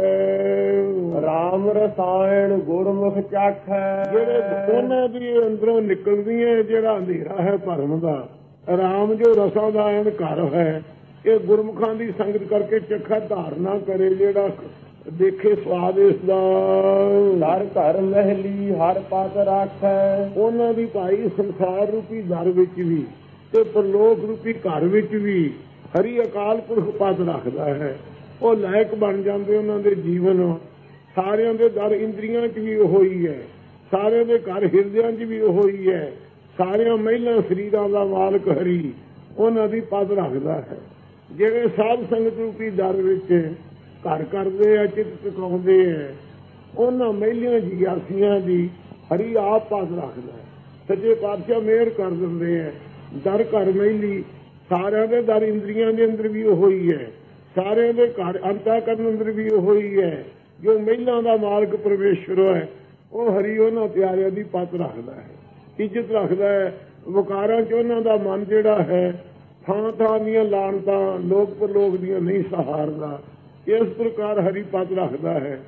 ਹੈ। ਰਾਮ ਰਸਾਇਣ ਗੁਰਮੁਖ ਚੱਖ ਹੈ। ਜਿਹੜੇ ਉਹਨਾਂ ਦੀ ਅੰਦਰੋਂ ਨਿਕਲਦੀਆਂ ਜਿਹੜਾ ਅੰਧੇਰਾ ਹੈ ਭਰਮ ਦਾ, ਰਾਮ ਜੋ ਰਸਾਂ ਦਾ ਐਨ ਘਰ ਹੈ, ਇਹ ਗੁਰਮੁਖਾਂ ਦੀ ਸੰਗਤ ਕਰਕੇ ਚੱਖਾ ਧਾਰਨਾ ਕਰੇ, ਜਿਹੜਾ ਦੇਖੇ ਸਵਾਦ ਇਸ ਦਾ। ਹਰ ਘਰ ਮਹਿਲੀ ਹਰ ਪਤ ਰਾਖੈ। ਉਹਨਾਂ ਦੀ ਭਾਈ ਸੰਸਾਰ ਰੂਪੀ ਘਰ ਵਿੱਚ ਵੀ ਤੇ ਪਰਲੋਕ ਰੂਪੀ ਘਰ ਵਿੱਚ ਵੀ ਹਰੀ ਅਕਾਲ ਪੁਰਖ ਪਦ ਰੱਖਦਾ ਹੈ। ਉਹ ਲਾਇਕ ਬਣ ਜਾਂਦੇ ਉਹਨਾਂ ਦੇ ਜੀਵਨ। ਸਾਰਿਆਂ ਦੇ ਦਰ ਇੰਦਰੀਆਂ 'ਚ ਵੀ ਉਹੋ ਹੀ ਹੈ, ਸਾਰਿਆਂ ਦੇ ਘਰ ਹਿਰਦਿਆਂ 'ਚ ਵੀ ਉਹੋ ਹੀ ਹੈ। ਸਾਰਿਆਂ ਮਹਿਲਾਂ ਸਰੀਰਾਂ ਦਾ ਮਾਲਕ ਹਰੀ ਉਹਨਾਂ ਦੀ ਪਦ ਰੱਖਦਾ ਹੈ। ਜਿਹੜੇ ਸਾਧ ਸੰਗਤ ਰੂਪੀ ਦਰ ਵਿੱਚ ਘਰ ਕਰਦੇ ਆ, ਚਿੱਤ ਟਿਕਾਉਂਦੇ ਆ, ਉਹਨਾਂ ਮਹਿਲੀਆਂ ਜਿਗਿਆਸੀਆਂ ਦੀ ਹਰੀ ਆਪ ਪਦ ਰੱਖਦਾ ਹੈ। ਸੱਚੇ ਪਾਤਸ਼ਾਹ ਮਿਹਰ ਕਰ ਦਿੰਦੇ ਆ। ਦਰ ਘਰ ਮਹਿਲੀ ਸਾਰਿਆਂ ਦੇ ਦਰ ਇੰਦਰੀਆਂ ਦੇ ਅੰਦਰ ਵੀ ਉਹੋ ਹੀ ਹੈ, ਸਾਰਿਆਂ ਦੇ ਘਰ ਅੰਤःਕਰਨ ਅੰਦਰ ਵੀ ਉਹੋ ਹੀ ਹੈ। ਜੋ ਮਹਿਲਾਂ ਦਾ ਮਾਲਕ ਪਰਮੇਸ਼ਰ ਹੈ ਉਹ ਹਰੀ ਉਹਨਾਂ ਪਿਆਰਿਆਂ ਦੀ ਪਤ ਰੱਖਦਾ ਹੈ, ਇੱਜ਼ਤ ਰੱਖਦਾ ਹੈ। ਵਿਕਾਰਾਂ 'ਚ ਉਹਨਾਂ ਦਾ ਮਨ ਜਿਹੜਾ ਹੈ ਥਾਂ ਥਾਂ ਦੀਆਂ ਲਾਣਤਾਂ ਲੋਕ ਪਰਲੋਕ ਦੀਆਂ ਨਹੀਂ ਸਹਾਰਦਾ। ਇਸ ਪ੍ਰਕਾਰ ਹਰੀ ਪਤ ਰੱਖਦਾ ਹੈ।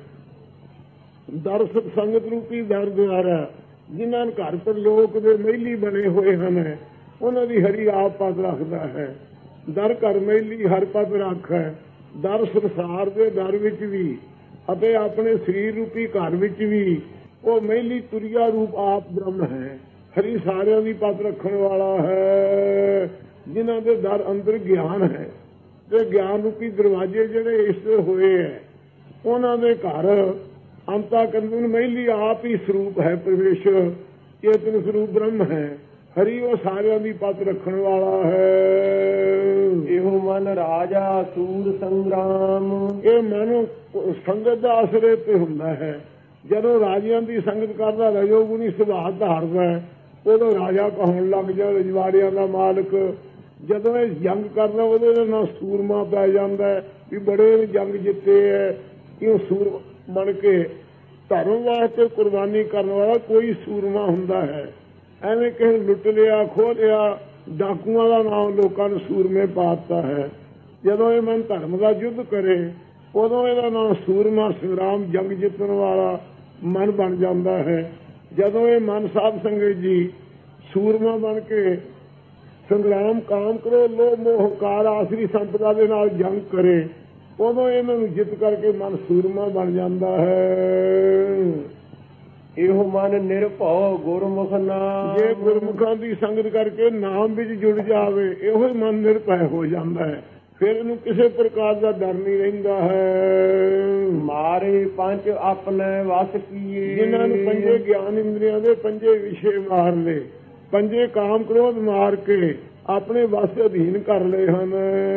ਦਰਸ਼ਕ ਸੰਗਤ ਰੂਪੀ ਦਰ ਦੁਆਰਾ ਜਿਨ੍ਹਾਂ ਘਰ ਪਰਲੋਕ ਦੇ ਮਹਿਲੀ ਬਣੇ ਹੋਏ ਹਨ, ਉਹਨਾਂ ਦੀ ਹਰੀ ਆਪ ਪਦ ਰੱਖਦਾ ਹੈ। ਦਰ ਘਰ ਮੈਲੀ ਹਰ ਪਦ ਰੱਖ ਹੈ। ਦਰ ਸੰਸਾਰ ਦੇ ਦਰ ਵਿੱਚ ਵੀ ਅਤੇ ਆਪਣੇ ਸਰੀਰ ਰੂਪੀ ਘਰ ਵਿੱਚ ਵੀ ਉਹ ਮਹਿਲੀ ਤੁਰਿਆ ਰੂਪ ਆਪ ਬ੍ਰਹਮ ਹੈ। ਹਰੀ ਸਾਰਿਆਂ ਦੀ ਪਦ ਰੱਖਣ ਵਾਲਾ ਹੈ, ਜਿਨ੍ਹਾਂ ਦੇ ਦਰ ਅੰਦਰ ਗਿਆਨ ਹੈ ਤੇ ਗਿਆਨ ਰੂਪੀ ਦਰਵਾਜ਼ੇ ਜਿਹੜੇ ਇਸ ਹੋਏ ਹੈ, ਉਹਨਾਂ ਦੇ ਘਰ ਅੰਤਾ ਕੰਦਨ ਮਹਿਲੀ ਆਪ ਹੀ ਸਰੂਪ ਹੈ। ਪਰਮੇਸ਼ਰ ਚੇਤਨ ਸਰੂਪ ਬ੍ਰਹਮ ਹੈ। ਹਰੀ ਉਹ ਸਾਰਿਆਂ ਦੀ ਪਦ ਰੱਖਣ ਵਾਲਾ ਹੈ। ਇਹੋ ਮਨ ਰਾਜਾ ਸੂਰ ਸੰਗਰਾਮ। ਇਹ ਮਨ ਸੰਗਤ ਦਾ ਆਸਰੇ ਤੇ ਹੁੰਦਾ ਹੈ। ਜਦੋਂ ਰਾਜਿਆਂ ਦੀ ਸੰਗਤ ਕਰਦਾ ਰਜੋਗੁਣੀ ਸੁਭਾਅ ਧਾਰਦਾ ਹੈ, ਉਦੋਂ ਰਾਜਾ ਕਹਾਉਣ ਲੱਗ ਜਾ ਰਜਵਾੜਿਆਂ ਦਾ ਮਾਲਕ। ਜਦੋਂ ਇਹ ਜੰਗ ਕਰਦਾ ਉਹਦੇ ਨਾਲ ਸੂਰਮਾ ਪੈ ਜਾਂਦਾ ਵੀ ਬੜੇ ਜੰਗ ਜਿੱਤੇ ਹੈ। ਕਿਉਂ ਸੂਰ ਬਣ ਕੇ ਧਰਮ ਵਾਸਤੇ ਕੁਰਬਾਨੀ ਕਰਨ ਵਾਲਾ ਕੋਈ ਸੂਰਮਾ ਹੁੰਦਾ ਹੈ। ਐਵੇਂ ਕਿਸੇ ਲੁੱਟ ਲਿਆ ਖੋਹ ਲਿਆ ਡਾਕੂਆਂ ਦਾ ਨਾਮ ਲੋਕਾਂ ਨੂੰ ਸੂਰਮੇ ਪਾ ਦਿੱਤਾ ਹੈ। ਜਦੋਂ ਇਹ ਮਨ ਧਰਮ ਦਾ ਯੁੱਧ ਕਰੇ ਉਦੋਂ ਇਹਦਾ ਨਾਮ ਸੂਰਮਾ ਸੰਗਰਾਮ ਜੰਗ ਜਿੱਤਣ ਵਾਲਾ ਮਨ ਬਣ ਜਾਂਦਾ ਹੈ। ਜਦੋਂ ਇਹ ਮਨ ਸਾਧ ਸੰਗਤ ਜੀ ਸੂਰਮਾ ਬਣ ਕੇ ਸੰਗਰਾਮ ਕਾਮ ਕਰੋ ਲੋਭ ਮੋਹ ਹੰਕਾਰ ਆਸਰੀ ਸੰਪਦਾ ਦੇ ਨਾਲ ਜੰਗ ਕਰੇ ਉਦੋਂ ਇਹਨਾਂ ਨੂੰ ਜਿੱਤ ਕਰਕੇ ਮਨ ਸੂਰਮਾ ਬਣ ਜਾਂਦਾ ਹੈ। ਇਹੋ ਮਨ ਨਿਰਭਉ ਗੁਰਮੁਖ ਨਾਮ। ਜੇ ਗੁਰਮੁਖਾਂ ਦੀ ਸੰਗਤ ਕਰਕੇ ਨਾਮ ਵਿੱਚ ਜੁੜ ਜਾਵੇ ਇਹੋ ਹੀ ਮਨ ਨਿਰਭੈ ਹੋ ਜਾਂਦਾ ਹੈ। ਫਿਰ ਇਹਨੂੰ ਕਿਸੇ ਪ੍ਰਕਾਰ ਦਾ ਡਰ ਨਹੀਂ ਰਹਿੰਦਾ ਹੈ। ਮਾਰੇ ਪੰਜ ਆਪਣੇ ਵਸ ਕੀਏ। ਜਿਨ੍ਹਾਂ ਨੂੰ ਪੰਜੇ ਗਿਆਨ ਇੰਦਰੀਆਂ ਦੇ ਪੰਜੇ ਵਿਸ਼ੇ ਮਾਰ ਲਏ, ਪੰਜੇ ਕਾਮ ਕ੍ਰੋਧ ਮਾਰ ਕੇ ਆਪਣੇ ਵਸ ਅਧੀਨ ਕਰ ਲਏ ਹਨ।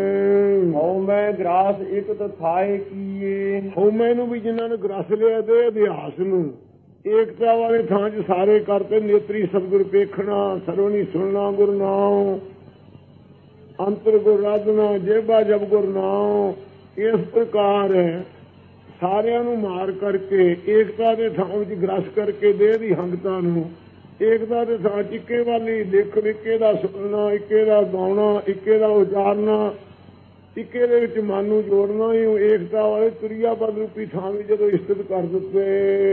ਹਉਮੈ ਗ੍ਰਾਸ ਇੱਕ ਤਥਾਏ ਕੀਏ। ਹਉਮੈ ਨੂੰ ਵੀ ਜਿਨ੍ਹਾਂ ਨੇ ਗ੍ਰਸ ਲਿਆ ਤੇ ਅਧਿਆਸ ਨੂੰ ਏਕਤਾ ਵਾਲੇ ਥਾਂ 'ਚ ਸਾਰੇ ਕਰਤੇ। ਨੇਤਰੀ ਸਤਿਗੁਰ ਵੇਖਣਾ, ਸਰਵਣੀ ਸੁਣਨਾ ਗੁਰ ਨਾਮ, ਅੰਤਰ ਗੁਰ ਰਾਧਨਾ, ਜੇਬਾ ਜਬ ਗੁਰ ਨਾਮ। ਇਸ ਪ੍ਰਕਾਰ ਸਾਰਿਆਂ ਨੂੰ ਮਾਰ ਕਰਕੇ ਏਕਤਾ ਦੇ ਥਾਂ ਵਿੱਚ ਗ੍ਰਸ ਕਰਕੇ ਦੇਹ ਦੀ ਹੰਗਤਾ ਨੂੰ ਏਕਤਾ ਦੇ ਥਾਂ ਇੱਕੇ ਵਾਲੀ ਦੇਖ ਇੱਕੇ ਦਾ ਸੁਣਨਾ, ਇੱਕੇ ਦਾ ਗਾਉਣਾ, ਇੱਕੇ ਦਾ ਉਚਾਰਨਾ, ਇੱਕੇ ਦੇ ਵਿੱਚ ਮਨ ਨੂੰ ਜੋੜਨਾ ਹੀ ਏਕਤਾ ਵਾਲੇ ਤੁਰਿਆ ਪਦ ਰੂਪੀ ਥਾਂ ਵਿੱਚ ਜਦੋਂ ਸਥਿਤ ਕਰ ਦਿੱਤੇ।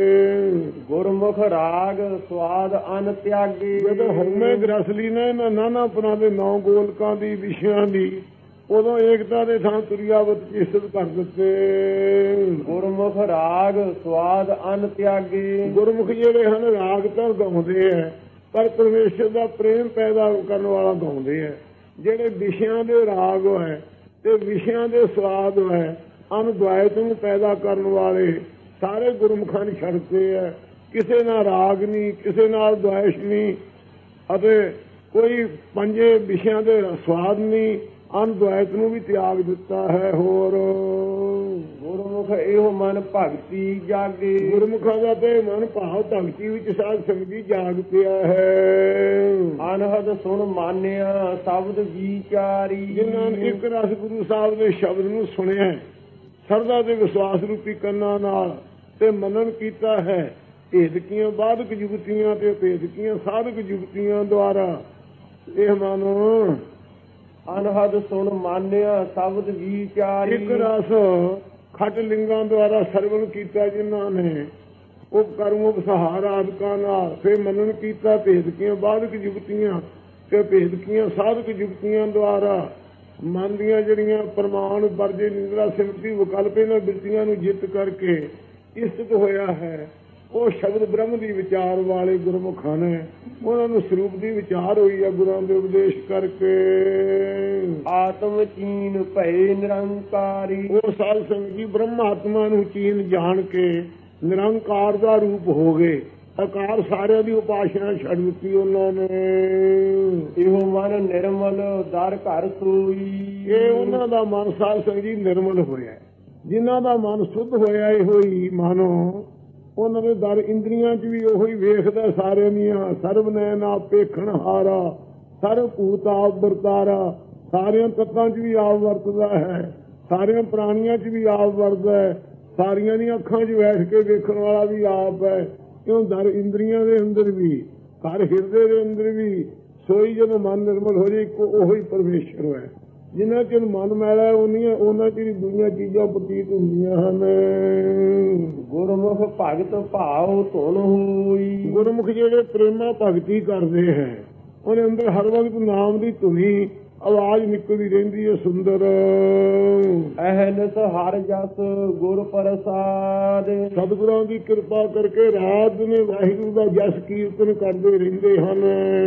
ਗੁਰਮੁਖ ਰਾਗ ਸਵਾਦ ਅਨ ਤਿਆਗੀ। ਜਦੋਂ ਹਉਮੈ ਗ੍ਰਸ ਲਈ ਨਾ ਇਹਨਾਂ ਨਾਨਾਪੁਰਾਂ ਦੇ ਨੌ ਗੋਲਕਾਂ ਦੀ ਵਿਸ਼ਿਆਂ ਦੀ ਉਦੋਂ ਏਕਤਾ ਦੇ ਥਾਂ ਤੁਰਿਆਵਤ ਸਥਿਤ ਕਰ ਦਿੱਤੇ। ਗੁਰਮੁਖ ਰਾਗ ਸਵਾਦ ਅਨ ਤਿਆਗੀ। ਗੁਰਮੁਖ ਜਿਹੜੇ ਹਨ ਰਾਗ ਤਾਂ ਗਾਉਂਦੇ ਹੈ ਪਰ ਪਰਮੇਸ਼ਰ ਦਾ ਪ੍ਰੇਮ ਪੈਦਾ ਕਰਨ ਵਾਲਾ ਗਾਉਂਦੇ ਹੈ। ਜਿਹੜੇ ਵਿਸ਼ਿਆਂ ਦੇ ਰਾਗ ਹੈ ਤੇ ਵਿਸ਼ਿਆਂ ਦੇ ਸਵਾਦ ਹੈ ਅਨੁਦਵਾਇਤ ਨੂੰ ਪੈਦਾ ਕਰਨ ਵਾਲੇ ਸਾਰੇ ਗੁਰਮੁਖਾਂ ਨੂੰ ਛੱਡਦੇ ਹੈ। ਕਿਸੇ ਨਾਲ ਰਾਗ ਨਹੀਂ, ਕਿਸੇ ਨਾਲ ਦੁਆਇਸ਼ ਨਹੀਂ ਅਤੇ ਕੋਈ ਪੰਜੇ ਵਿਸ਼ਿਆਂ ਦੇ ਸਵਾਦ ਨਹੀਂ, ਅਨੁਦਵਾਇਤ ਨੂੰ ਵੀ ਤਿਆਗ ਦਿੱਤਾ ਹੈ। ਹੋਰ ਗੁਰਮੁਖ ਇਹੋ ਮਨ ਭਗਤੀ ਜਾਗੇ। ਗੁਰਮੁਖਾਂ ਦਾ ਤੇ ਮਨ ਭਾਵ ਭਗਤੀ ਵਿੱਚ ਸਾਧ ਸੰਗਤੀ ਜਾਗ ਪਿਆ ਹੈ। ਅਨਹਦ ਸੁਣ ਮਾਨਿਆ ਸ਼ਬਦ ਵਿਚਾਰੀ। ਜਿਨ੍ਹਾਂ ਨੇ ਇੱਕ ਰਸ ਗੁਰੂ ਸਾਹਿਬ ਦੇ ਸ਼ਬਦ ਨੂੰ ਸੁਣਿਆ ਸਰਦਾ ਦੇ ਵਿਸ਼ਵਾਸ ਰੂਪੀ ਕੰਨਾਂ ਨਾਲ ਤੇ ਮਨਨ ਕੀਤਾ ਹੈ। ਭੇਦਕੀਆਂ ਬਾਧਕ ਜੁਗਤੀਆਂ ਤੇ ਭੇਦਕੀਆਂ ਸਾਧਕ ਜੁਗਤੀਆਂ ਦੁਆਰਾ ਇਹ ਮਨ ਅਨਹਦ ਸੁਣ ਮਾਨਿਆ ਸ਼ਬਦ ਵਿਚਾਰੀ। ਇੱਕ ਰਸ ਖਟ ਲਿੰਗਾਂ ਦੁਆਰਾ ਸਰਵਣ ਕੀਤਾ ਜਿਨ੍ਹਾਂ ਨੇ ਉਹ ਕਰਮ ਸਹਾਰ ਆਦਿਕਾਂ ਨਾਲ ਫਿਰ ਮਨਨ ਕੀਤਾ ਭੇਦਕੀਆਂ ਬਾਧਕ ਜੁਗਤੀਆਂ ਤੇ ਭੇਦਕੀਆਂ ਸਾਧਕ ਜੁਗਤੀਆਂ ਦੁਆਰਾ ਮਨ ਦੀਆਂ ਜਿਹੜੀਆਂ ਪ੍ਰਮਾਣ ਵਰਜੇ ਨਿੰਦਰਾ ਸਿਮਰਤੀ ਵਿਕਲਪ ਇਹਨਾਂ ਬਿਰਤੀਆਂ ਨੂੰ ਜਿੱਤ ਕਰਕੇ ਇਸਤ ਹੋਇਆ ਹੈ। ਉਹ ਸ਼ਬਦ ਬ੍ਰਹਮ ਦੀ ਵਿਚਾਰ ਵਾਲੇ ਗੁਰਮੁਖ ਨੇ। ਉਹਨਾਂ ਨੂੰ ਸਰੂਪ ਦੀ ਵਿਚਾਰ ਹੋਈ ਹੈ ਗੁਰਾਂ ਦੇ ਉਪਦੇਸ਼ ਕਰਕੇ। ਆਤਮ ਚੀਨ ਭਏ ਨਿਰੰਕਾਰੀ। ਉਹ ਸਾਧ ਸੰਗਤ ਜੀ ਬ੍ਰਹਮ ਆਤਮਾ ਨੂੰ ਚੀਨ ਜਾਣ ਕੇ ਨਿਰੰਕਾਰ ਦਾ ਰੂਪ ਹੋ ਗਏ। ਆਕਾਰ ਸਾਰਿਆਂ ਦੀ ਉਪਾਸਨਾ ਛੱਡ ਦਿੱਤੀ ਉਹਨਾਂ ਨੇ। ਇਹੋ ਮਨ ਨਿਰਮਲ ਦਰ ਘਰ ਸੋਈ। ਇਹ ਉਹਨਾਂ ਦਾ ਮਨ ਸਾਧ ਸੰਗਤ ਜੀ ਨਿਰਮਲ ਹੋਇਆ। ਜਿਨ੍ਹਾਂ ਦਾ ਮਨ ਸ਼ੁੱਧ ਹੋਇਆ ਇਹੋ ਹੀ ਮਾਨੋ ਉਹਨਾਂ ਦੇ ਦਰ ਇੰਦਰੀਆਂ 'ਚ ਵੀ ਉਹੀ ਵੇਖਦਾ ਸਾਰਿਆਂ ਦੀਆਂ। ਸਰਬ ਨੈਣ ਆਪ ਵੇਖਣ ਹਾਰਾ, ਸਰਬ ਭੂਤ ਆਪ ਵਰਤਾਰਾ। ਸਾਰਿਆਂ ਤੱਤਾਂ 'ਚ ਵੀ ਆਪ ਵਰਤਦਾ ਹੈ, ਸਾਰਿਆਂ ਪ੍ਰਾਣੀਆਂ 'ਚ ਵੀ ਆਪ ਵਰਤਦਾ ਹੈ, ਸਾਰੀਆਂ ਦੀਆਂ ਅੱਖਾਂ 'ਚ ਬੈਠ ਕੇ ਵੇਖਣ ਵਾਲਾ ਵੀ ਆਪ ਹੈ। ਕਿਉਂ ਦਰ ਇੰਦਰੀਆਂ ਦੇ ਅੰਦਰ ਵੀ ਘਰ ਹਿਰਦੇ ਦੇ ਅੰਦਰ ਵੀ ਸੋਈ ਜਦੋਂ ਮਨ ਨਿਰਮਲ ਹੋ ਜਾਏ ਇੱਕੋ ਉਹੀ ਪਰਮੇਸ਼ਰ ਹੈ। ਜਿੰਨਾ ਚਿਰ ਮਨ ਮੈਲਾ ਉਹਨੀਆਂ ਉਹਨਾਂ ਚਿਰ ਦੁਨੀਆਂ ਚੀਜ਼ਾਂ ਪ੍ਰਤੀਤ ਹੁੰਦੀਆਂ ਹਨ। ਗੁਰਮੁਖ ਭਗਤ ਭਾਵ ਧੁਨ ਹੋਈ। ਗੁਰਮੁਖ ਜਿਹੜੇ ਪ੍ਰੇਮਾ ਭਗਤੀ ਕਰਦੇ ਹੈ ਉਹਦੇ ਅੰਦਰ ਹਰ ਵਕਤ ਨਾਮ ਦੀ ਧੁਨੀ ਆਵਾਜ਼ ਨਿਕਲਦੀ ਰਹਿੰਦੀ ਹੈ ਸੁੰਦਰ। ਅਹਨਿਸ ਹਰ ਜਸ ਗੁਰ ਪ੍ਰਸਾਦ। ਸਤਿਗੁਰਾਂ ਦੀ ਕਿਰਪਾ ਕਰਕੇ ਰਾਤ ਨੇ ਵਾਹਿਗੁਰੂ ਦਾ ਜਸ ਕੀਰਤਨ ਕਰਦੇ ਰਹਿੰਦੇ ਹਨ।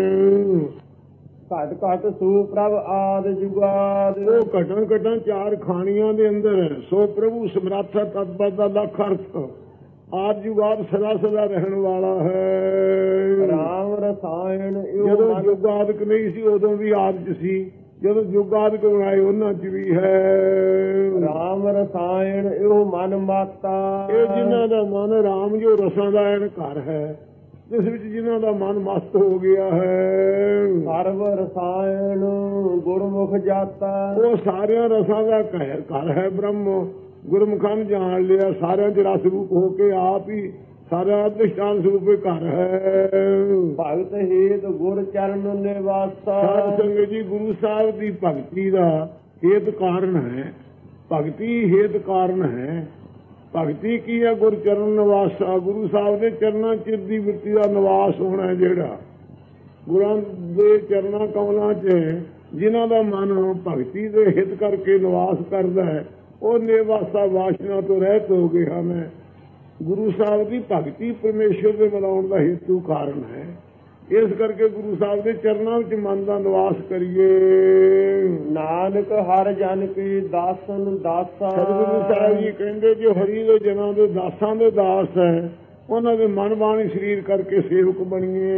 ਘਟ ਘਟ ਸੋ ਪ੍ਰਭ ਆਦ ਜੁਗਾਦ। ਉਹ ਘਟਾਂ ਘਟਾਂ ਚਾਰ ਖਾਣੀਆਂ ਦੇ ਅੰਦਰ ਸੋ ਪ੍ਰਭੂ ਸਮਰੱਥਾ ਤਤਪਦ ਦਾ ਲੱਖ ਅਰਥ ਆਦ ਜੁਗਾਦ ਸਦਾ ਸਦਾ ਰਹਿਣ ਵਾਲਾ ਹੈ। ਰਾਮ ਰਸਾਇਣ ਜਦੋਂ ਜੁਗਾਦਿਕ ਨਹੀਂ ਸੀ ਉਦੋਂ ਵੀ ਆਦ ਚ ਸੀ, ਜਦੋਂ ਜੁਗਾਦਿਕ ਬਣਾਏ ਉਹਨਾਂ ਚ ਵੀ ਹੈ। ਰਾਮ ਰਸਾਇਣ ਇਹੋ ਮਨ ਮਾਤਾ। ਇਹ ਜਿਨ੍ਹਾਂ ਦਾ ਮਨ ਰਾਮ ਜੋ ਰਸਾਂ ਦਾ ਐਨ ਘਰ ਹੈ, ਜਿਸ ਵਿੱਚ ਜਿਨ੍ਹਾਂ ਦਾ ਮਨ ਮਸਤ ਹੋ ਗਿਆ ਹੈ। ਸਰਵ ਰਸਾਇਣ ਗੁਰਮੁਖ ਜਾਤਾ। ਉਹ ਸਾਰਿਆਂ ਰਸਾਂ ਦਾ ਘਰ ਹੈ ਬ੍ਰਹਮ। ਗੁਰਮੁਖਾਂ ਨੂੰ ਜਾਣ ਲਿਆ, ਸਾਰਿਆਂ ਚ ਰਸ ਰੂਪ ਹੋ ਕੇ ਆਪ ਹੀ ਸਾਰਾ ਅਧਿਸ਼ਠਾਨ ਸਰੂਪ ਘਰ ਹੈ। ਭਗਤ ਹੇਤ ਗੁਰ ਚਰਨ ਨਿਵਾਸਾ। ਸਾਧ ਸੰਗਤ ਜੀ ਗੁਰੂ ਸਾਹਿਬ ਦੀ ਭਗਤੀ ਦਾ ਹੇਤ ਕਾਰਨ ਹੈ। ਭਗਤੀ ਹੇਤ ਕਾਰਨ ਹੈ। ਭਗਤੀ ਕੀ ਹੈ? ਗੁਰ ਚਰਨ ਨਿਵਾਸਾ। ਗੁਰੂ ਸਾਹਿਬ ਦੇ ਚਰਨਾਂ ਚਿਰ ਦੀ ਬਿਰਤੀ ਦਾ ਨਿਵਾਸ ਹੋਣਾ, ਜਿਹੜਾ ਗੁਰਾਂ ਦੇ ਚਰਨਾਂ ਕਮਲਾਂ ਚ ਜਿਨ੍ਹਾਂ ਦਾ ਮਨ ਭਗਤੀ ਦੇ ਹਿੱਤ ਕਰਕੇ ਨਿਵਾਸ ਕਰਦਾ ਹੈ, ਉਹ ਨਿਵਾਸਾ ਵਾਸ਼ਨਾ ਤੋਂ ਰਹਿਤ ਹੋ ਗਏ ਹਨ। ਗੁਰੂ ਸਾਹਿਬ ਦੀ ਭਗਤੀ ਪਰਮੇਸ਼ਰ ਦੇ ਮਿਲਾਉਣ ਦਾ ਹੇਤੂ ਕਾਰਨ ਹੈ। ਇਸ ਕਰਕੇ ਗੁਰੂ ਸਾਹਿਬ ਦੇ ਚਰਨਾਂ ਵਿੱਚ ਮਨ ਦਾ ਨਿਵਾਸ ਕਰੀਏ। ਨਾਨਕ ਹਰ ਜਨ ਕੀ ਦਾਸਨ ਦਾਸਾ। ਸਤਿਗੁਰੂ ਸਾਹਿਬ ਜੀ ਕਹਿੰਦੇ ਜੋ ਹਰੀ ਦੇ ਜਨਾਂ ਦੇ ਦਾਸਾਂ ਦੇ ਦਾਸ ਹੈ, ਉਹਨਾਂ ਦੇ ਮਨ ਬਾਣੀ ਸਰੀਰ ਕਰਕੇ ਸੇਵਕ ਬਣੀਏ।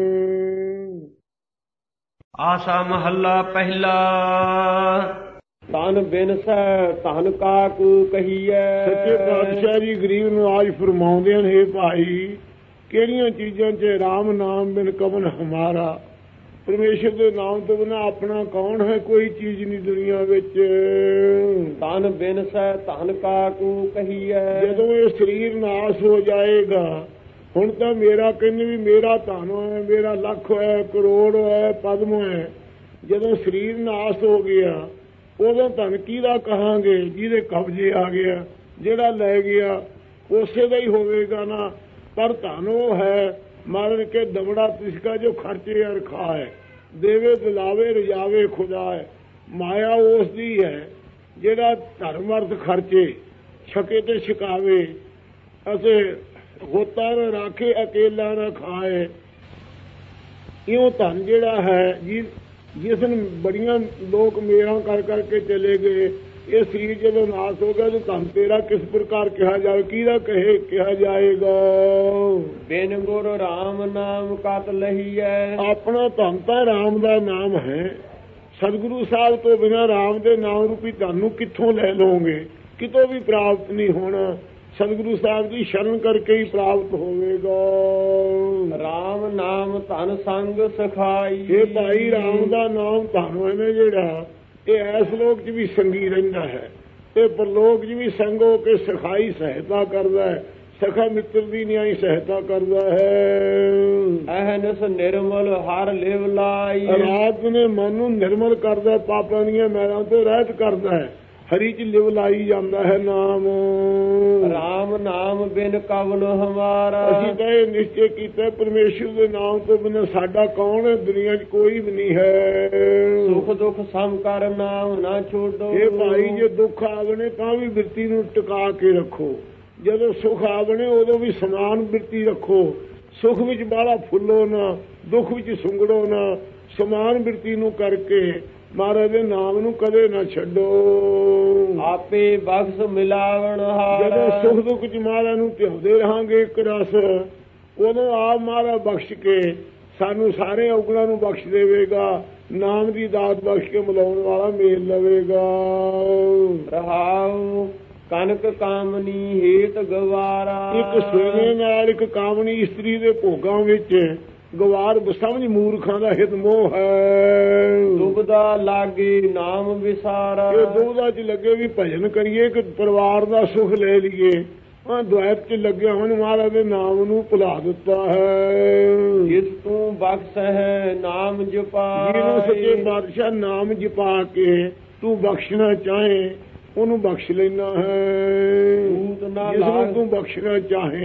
ਆਸਾ ਮਹੱਲਾ ਪਹਿਲਾ। ਤਨ ਬਿਨਸੈ ਧਨ ਕਾਕੂ ਕਹੀਐ। ਸੱਚੇ ਪਾਤਸ਼ਾਹ ਜੀ ਗਰੀਬ ਨੂੰ ਆਜ ਫਰਮਾਉਂਦੇ ਨੇ, ਹੇ ਭਾਈ ਕਿਹੜੀਆਂ ਚੀਜ਼ਾਂ 'ਚ ਰਾਮ ਨਾਮ ਬਿਨ ਕਵਨ ਹਮਾਰਾ। ਪਰਮੇਸ਼ਰ ਦੇ ਨਾਮ ਤੋਂ ਬਿਨਾਂ ਆਪਣਾ ਕੌਣ ਹੈ? ਕੋਈ ਚੀਜ਼ ਨਹੀਂ ਦੁਨੀਆ ਵਿੱਚ। ਤਨ ਬਿਨਸੈ ਧਨ ਕਾਕੂ ਕਹੀਐ। ਜਦੋਂ ਇਹ ਸਰੀਰ ਨਾਸ ਹੋ ਜਾਏਗਾ, ਹੁਣ ਤਾਂ ਮੇਰਾ ਕਹਿੰਦੇ ਵੀ ਮੇਰਾ ਧਨ ਹੈ, ਮੇਰਾ ਲੱਖ ਹੈ, ਕਰੋੜ ਹੈ, ਪਦਮ ਹੈ। ਜਦੋਂ ਸਰੀਰ ਨਾਸ ਹੋ ਗਿਆ ਉਦੋਂ ਧਨ ਕਿਹਦਾ ਕਹਾਂਗੇ? ਜਿਹਦੇ ਕਬਜ਼ੇ ਆ ਗਿਆ, ਜਿਹੜਾ ਲੈ ਗਿਆ ਉਸੇ ਦਾ ਹੀ ਹੋਵੇਗਾ ਨਾ। ਪਰ ਧਨ ਉਹ ਹੈ ਮਾਰਨ ਕੇ ਦਮੜਾ ਤਿਸਕਾ ਜੋ ਖਰਚੇ ਅਰਖਾ ਹੈ, ਦੇਵੇ ਦਿਲਾਵੇ ਰਜਾਵੇ ਖੁਦਾ ਹੈ। ਮਾਇਆ ਉਸ ਦੀ ਹੈ ਜਿਹੜਾ ਧਰਮ ਅਰਥ ਖਰਚੇ, ਛਕੇ ਤੇ ਛਕਾਵੇ, ਅਤੇ ਹੋਤਾ ਨਾ ਰਾਖੇ ਅਕੇਲਾ ਨਾ ਖਾਏ। ਇਉਂ ਧਨ ਜਿਹੜਾ ਹੈ ਜੀ ਜਿਸ ਨੂੰ ਬੜੀਆਂ ਲੋਕ ਮੇਰਾ ਕਰ ਕਰਕੇ ਚਲੇ ਗਏ, ਇਹ ਸਰੀਰ ਜਦੋਂ ਨਾਸ ਹੋ ਗਿਆ ਤਾਂ ਧਨ ਤੇਰਾ ਕਿਸ ਪ੍ਰਕਾਰ ਕਿਹਾ ਜਾਵੇ? ਕਿਹਦਾ ਕਹੇ ਕਿਹਾ ਜਾਏਗਾ? ਬਿਨ ਗੁਰ ਰਾਮ ਨਾਮ ਕਤ ਲਹੀਐ। ਆਪਣਾ ਧਨ ਤਾਂ ਰਾਮ ਦਾ ਨਾਮ ਹੈ। ਸਤਿਗੁਰੂ ਸਾਹਿਬ ਤੋਂ ਬਿਨਾਂ ਰਾਮ ਦੇ ਨਾਮ ਰੂਪੀ ਧਨ ਨੂੰ ਕਿੱਥੋਂ ਲੈ ਲਓਗੇ? ਕਿਤੋਂ ਵੀ ਪ੍ਰਾਪਤ ਨਹੀਂ ਹੋਣਾ। ਸਤਿਗੁਰੂ ਸਾਹਿਬ ਦੀ ਸ਼ਰਨ ਕਰਕੇ ਹੀ ਪ੍ਰਾਪਤ ਹੋਵੇਗਾ। ਰਾਮ ਨਾਮ ਧਨ ਸੰਗ ਸਖਾਈ। ਇਹ ਭਾਈ ਰਾਮ ਦਾ ਨਾਮ ਧਨ ਹੈ ਜਿਹੜਾ, ਇਹ ਇਸ ਲੋਕ 'ਚ ਵੀ ਸੰਗੀ ਰਹਿੰਦਾ ਹੈ, ਤੇ ਪਰਲੋਕ 'ਚ ਵੀ ਸੰਗ ਹੋ ਕੇ ਸਖਾਈ ਸਹਾਇਤਾ ਕਰਦਾ ਹੈ। ਸਖਾ ਮਿੱਤਰ ਦੀ ਨਿਆਈ ਸਹਾਇਤਾ ਕਰਦਾ ਹੈ। ਅਹਨਿਸ ਨਿਰਮਲ ਹਰ ਲਿਵ ਲਾਈ। ਰਾਤ ਨੇ ਮਨ ਨੂੰ ਨਿਰਮਲ ਕਰਦਾ, ਪਾਪਾਂ ਦੀਆਂ ਮੈਲਾਂ ਤੋਂ ਰਹਿਤ ਕਰਦਾ ਹੈ। ਹਰੀ ਚ ਲਿਵ ਲਾਈ ਜਾਂਦਾ ਹੈ ਨਾਮ। ਰਾਮ ਨਾਮ ਬਿਨ ਕਵਨ ਹਮਾਰਾ। ਅਸੀਂ ਤਾਂ ਇਹ ਨਿਸ਼ਚੈ ਕੀਤਾ ਪਰਮੇਸ਼ਰ ਦੇ ਨਾਮ ਤੋਂ ਬਿਨਾਂ ਸਾਡਾ ਕੌਣ ਹੈ? ਦੁਨੀਆ 'ਚ ਕੋਈ ਵੀ ਨਹੀਂ ਹੈ। ਸੁਖ ਦੁੱਖ ਸਮ ਕਰ ਨਾਮ ਨਾ ਛੋਡੋ। ਇਹ ਭਾਈ ਜੇ ਦੁੱਖ ਆਵਣੇ ਤਾਂ ਵੀ ਬਿਰਤੀ ਨੂੰ ਟਿਕਾ ਕੇ ਰੱਖੋ, ਜਦੋਂ ਸੁਖ ਆਵਣੇ ਉਦੋਂ ਵੀ ਸਮਾਨ ਬਿਰਤੀ ਰੱਖੋ। ਸੁਖ ਵਿੱਚ ਬਾਹਲਾ ਫੁੱਲੋ ਨਾ, ਦੁੱਖ ਵਿੱਚ ਸੁੰਗੜੋ ਨਾ। ਸਮਾਨ ਬਿਰਤੀ ਨੂੰ ਕਰਕੇ ਮਹਾਰਾਜ ਦੇ ਨਾਮ ਨੂੰ ਕਦੇ ਨਾ ਛੱਡੋ। ਆਪੇ ਬਖਸ਼ ਮਿਲਾਵਣ ਹਾਰ। ਜਦੋਂ ਸੁਖ ਦੁੱਖ ਚ ਮਹਾਰਾਜ ਨੂੰ ਧਿਆਉਂਦੇ ਰਹਾਂਗੇ ਇੱਕ ਰਸ, ਉਦੋਂ ਆਪ ਮਹਾਰਾਜ ਬਖਸ਼ ਕੇ ਸਾਨੂੰ ਸਾਰੇ ਔਗਣਾਂ ਨੂੰ ਬਖਸ਼ ਦੇਵੇਗਾ। ਨਾਮ ਦੀ ਦਾਤ ਬਖਸ਼ ਕੇ ਮਿਲਾਉਣ ਵਾਲਾ ਮੇਲ ਲਵੇਗਾ। ਰਹਾਉ ਕਨਕ ਕਾਮਨੀ ਹੇਤ ਗਵਾਰਾ। ਇੱਕ ਸੋਨੇ ਨਾਲ ਇੱਕ ਕਾਮਨੀ ਇਸਤਰੀ ਦੇ ਭੋਗਾਂ ਵਿੱਚ ਗਵਾਰ ਸਮਝ ਮੂਰਖਾਂ ਦਾ ਹਿਤ ਮੋਹ ਹੈ। ਦੁਬਦਾ ਲਾਗੇ ਨਾਮ ਵਿਸਾਰਾ। ਇਹ ਦੁਬਦਾ ਚ ਲੱਗੇ ਵੀ ਭਜਨ ਕਰੀਏ ਕਿ ਪਰਿਵਾਰ ਦਾ ਸੁਖ ਲੈ ਲਈਏ। ਹਾਂ ਦੁਆਇਤ ਚ ਲੱਗਿਆ ਹੁਣ ਮਹਾਰਾਜ ਦੇ ਨਾਮ ਨੂੰ ਭੁਲਾ ਦਿੱਤਾ ਹੈ। ਜਿਸ ਤੂੰ ਬਖਸ਼ ਹੈ ਨਾਮ ਜਪਾ। ਜਿਹਨੂੰ ਸੱਚੇ ਬਾਦਸ਼ਾਹ ਨਾਮ ਜਪਾ ਕੇ ਤੂੰ ਬਖਸ਼ਣਾ ਚਾਹੇ ਉਹਨੂੰ ਬਖਸ਼ ਲੈਣਾ ਹੈ। ਜਿਸਨੂੰ ਤੂੰ ਬਖਸ਼ਣਾ ਚਾਹੇ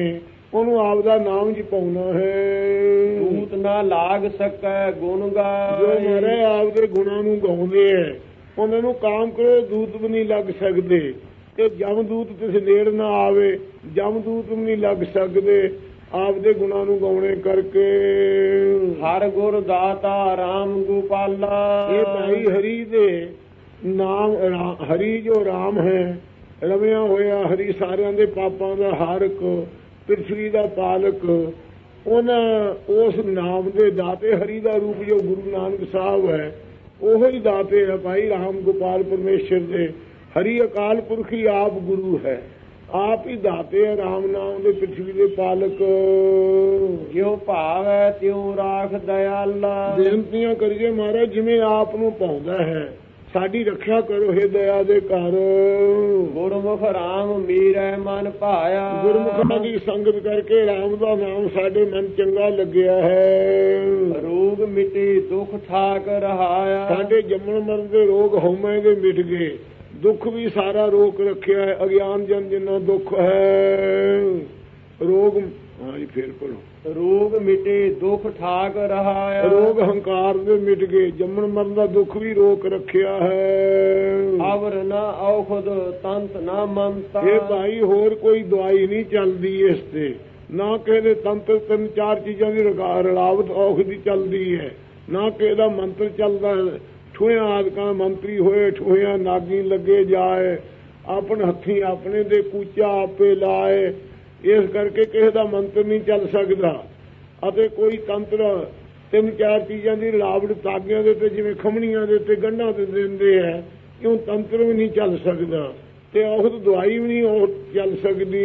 ਉਹਨੂੰ ਆਪ ਦਾ ਨਾਮ ਜਪਾਉਣਾ ਹੈ। ਦੂਤ ਨਾ ਲਾਗ ਸਕੈ ਗੁਣ ਗਾਏ। ਜੋ ਮਾਰੇ ਆਪ ਦੇ ਗੁਣਾਂ ਨੂੰ ਗਾਉਂਦੇ ਹੈ ਉਹਨਾਂ ਨੂੰ ਕਾਮ ਕਰੋ ਦੂਤ ਵੀ ਨਹੀਂ ਲੱਗ ਸਕਦੇ। ਤੇ ਜਮਦੂਤ ਕਿਸੇ ਨੇੜ ਨਾ ਆਵੇ, ਜਮਦੂਤ ਵੀ ਨਹੀਂ ਲੱਗ ਸਕਦੇ ਆਪ ਦੇ ਗੁਣਾਂ ਨੂੰ ਗਾਉਣੇ ਕਰਕੇ। ਹਰ ਗੁਰ ਦਾਤਾ ਰਾਮ ਗੋਪਾਲਾ। ਇਹ ਭਾਈ ਹਰੀ ਦੇ ਨਾਮ, ਹਰੀ ਜੋ ਰਾਮ ਹੈ ਰਮਿਆ ਹੋਇਆ, ਹਰੀ ਸਾਰਿਆਂ ਦੇ ਪਾਪਾਂ ਦਾ ਹਾਰਕ, ਪ੍ਰਿਥਵੀ ਦਾ ਪਾਲਕ, ਉਹਨਾਂ ਉਸ ਨਾਮ ਦੇ ਦਾਤੇ। ਹਰੀ ਦਾ ਰੂਪ ਜੋ ਗੁਰੂ ਨਾਨਕ ਸਾਹਿਬ ਹੈ ਉਹੋ ਹੀ ਦਾਤੇ ਹੈ ਭਾਈ ਰਾਮ ਗੋਪਾਲ ਪਰਮੇਸ਼ਰ ਦੇ। ਹਰੀ ਅਕਾਲ ਪੁਰਖ ਹੀ ਆਪ ਗੁਰੂ ਹੈ, ਆਪ ਹੀ ਦਾਤੇ ਹੈ ਰਾਮ ਨਾਮ ਦੇ, ਪ੍ਰਿਥਵੀ ਦੇ ਪਾਲਕ। ਜਿਉ ਭਾਵੈ ਤਿਉ ਰਾਖ ਦਇਆਲਾ। ਬੇਨਤੀਆਂ ਕਰੀਏ ਮਹਾਰਾਜ ਜਿਵੇਂ ਆਪ ਨੂੰ ਪਾਉਂਦਾ ਹੈ, ਸਾਡੀ ਰੱਖਿਆ ਕਰੋ ਹੇ ਦਇਆ ਦੇ ਘਰ। ਗੁਰਮੁਖ ਰਾਮ ਮੀਰੈ ਮਨ ਭਾਇਆ। ਗੁਰਮੁਖਾਂ ਦੀ ਸੰਗਤ ਕਰਕੇ ਰਾਮ ਦਾ ਨਾਮ ਸਾਡੇ ਮਨ ਚੰਗਾ ਲੱਗਿਆ ਹੈ। ਰੋਗ ਮਿਟੇ ਦੁਖ ਠਾਕ ਰਹਾਇਆ। ਸਾਡੇ ਜੰਮਣ ਮਰਨ ਦੇ ਰੋਗ ਹਉਮੈ ਦੇ ਮਿਟ ਗਏ, ਦੁੱਖ ਵੀ ਸਾਰਾ ਰੋਕ ਰੱਖਿਆ ਹੈ। ਅਗਿਆਨ ਜਨ ਜਿੰਨਾ ਦੁੱਖ ਹੈ ਰੋਗ, ਹਾਂਜੀ ਫੇਰ ਪੜੋ। ਰੋਗ ਮਿਟੇ ਦੁਖ ਠਾਕ ਰਹਾਇਆ। ਰੋਗ ਹੰਕਾਰ ਦੇ ਮਿਟ ਗਏ, ਜੰਮਣ ਮਰਨ ਦਾ ਦੁੱਖ ਵੀ ਰੋਕ ਰੱਖਿਆ ਹੈ। ਅਵਰ ਨਾ ਔਖਦ ਤੰਤ ਨਾ ਮੰਤਾ। ਇਹ ਭਾਈ ਹੋਰ ਕੋਈ ਦਵਾਈ ਨਹੀਂ ਚੱਲਦੀ ਇਸ ਤੇ, ਨਾ ਕਿਸੇ ਦੇ ਤੰਤਰ ਤਿੰਨ ਚਾਰ ਚੀਜ਼ਾਂ ਦੀ ਰਲਾਵਟ ਔਖਦੀ ਚੱਲਦੀ ਹੈ, ਨਾ ਕਿਸੇ ਦਾ ਮੰਤਰ ਚੱਲਦਾ। ਠੂਹਿਆਂ ਆਦਿਕਾਂ ਮੰਤਰੀ ਹੋਏ, ਠੂਹਿਆਂ ਨਾਗੀ ਲੱਗੇ ਜਾਏ, ਆਪਣੇ ਹੱਥੀਂ ਆਪਣੇ ਦੇ ਕੂਚਾ ਆਪੇ ਲਾਏ। ਇਸ ਕਰਕੇ ਕਿਸੇ ਦਾ ਮੰਤਰ ਨਹੀਂ ਚੱਲ ਸਕਦਾ। ਅਤੇ ਕੋਈ ਤੰਤਰ ਤਿੰਨ ਚਾਰ ਚੀਜ਼ਾਂ ਦੀ ਰਲਾਵਟ ਤਾਗਿਆਂ ਦੇ ਤੇ ਜਿਵੇਂ ਖਮਣੀਆਂ ਦੇ ਤੇ ਗੰਢਾਂ ਤੇ ਦਿੰਦੇ ਹੈ, ਕਿਉਂ ਤੰਤਰ ਵੀ ਨਹੀਂ ਚੱਲ ਸਕਦਾ ਤੇ ਔਖਦ ਦਵਾਈ ਵੀ ਨਹੀਂ ਉਹ ਚੱਲ ਸਕਦੀ।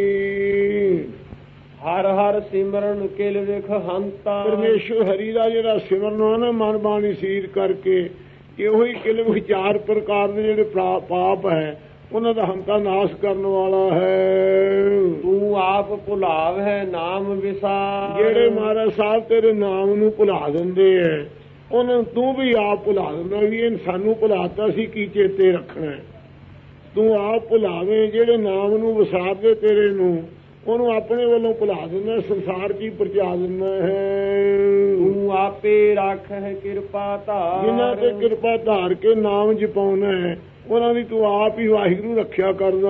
ਹਰ ਹਰ ਸਿਮਰਨ ਕਿਲ ਵਿਖ ਹੰਤਾ। ਪਰਮੇਸ਼ਰ ਹਰੀ ਦਾ ਜਿਹੜਾ ਸਿਮਰਨ ਹੈ ਨਾ ਮਨ ਬਾਣੀ ਸੀਰ ਕਰਕੇ, ਇਹੋ ਹੀ ਕਿਲ ਵਿਖ ਚਾਰ ਪ੍ਰਕਾਰ ਦੇ ਜਿਹੜੇ ਪਾਪ ਹੈ ਉਹਨਾਂ ਦਾ ਹੰਤਾ ਨਾਸ਼ ਕਰਨ ਵਾਲਾ ਹੈ। ਤੂੰ ਆਪ ਭੁਲਾਵ ਹੈ ਨਾਮ ਵਿਸਾਰ। ਜਿਹੜੇ ਮਹਾਰਾਜ ਸਾਹਿਬ ਤੇਰੇ ਨਾਮ ਨੂੰ ਭੁਲਾ ਦਿੰਦੇ ਹੈ ਉਹਨਾਂ ਨੂੰ ਤੂੰ ਵੀ ਆਪ ਭੁਲਾ ਦਿੰਦਾ ਵੀ ਇਹ ਸਾਨੂੰ ਭੁਲਾਤਾ ਸੀ ਕੀ ਚੇਤੇ ਰੱਖਣਾ। ਤੂੰ ਆਪ ਭੁਲਾਵੇਂ ਜਿਹੜੇ ਨਾਮ ਨੂੰ ਵਿਸਾਰਦੇ ਤੇਰੇ ਨੂੰ, ਉਹਨੂੰ ਆਪਣੇ ਵੱਲੋਂ ਭੁਲਾ ਦਿੰਦਾ, ਸੰਸਾਰ ਕੀ ਪਰਚਾ ਦਿੰਦਾ ਹੈ। ਤੂੰ ਆਪੇ ਰੱਖ ਹੈ ਕਿਰਪਾ ਧਾਰ। ਜਿਨ੍ਹਾਂ ਤੇ ਕਿਰਪਾ ਧਾਰ ਕੇ ਨਾਮ ਜਪਾਉਣਾ ਹੈ ਉਹਨਾਂ ਦੀ ਤੂੰ ਆਪ ਹੀ ਵਾਹਿਗੁਰੂ ਰੱਖਿਆ ਕਰਦਾ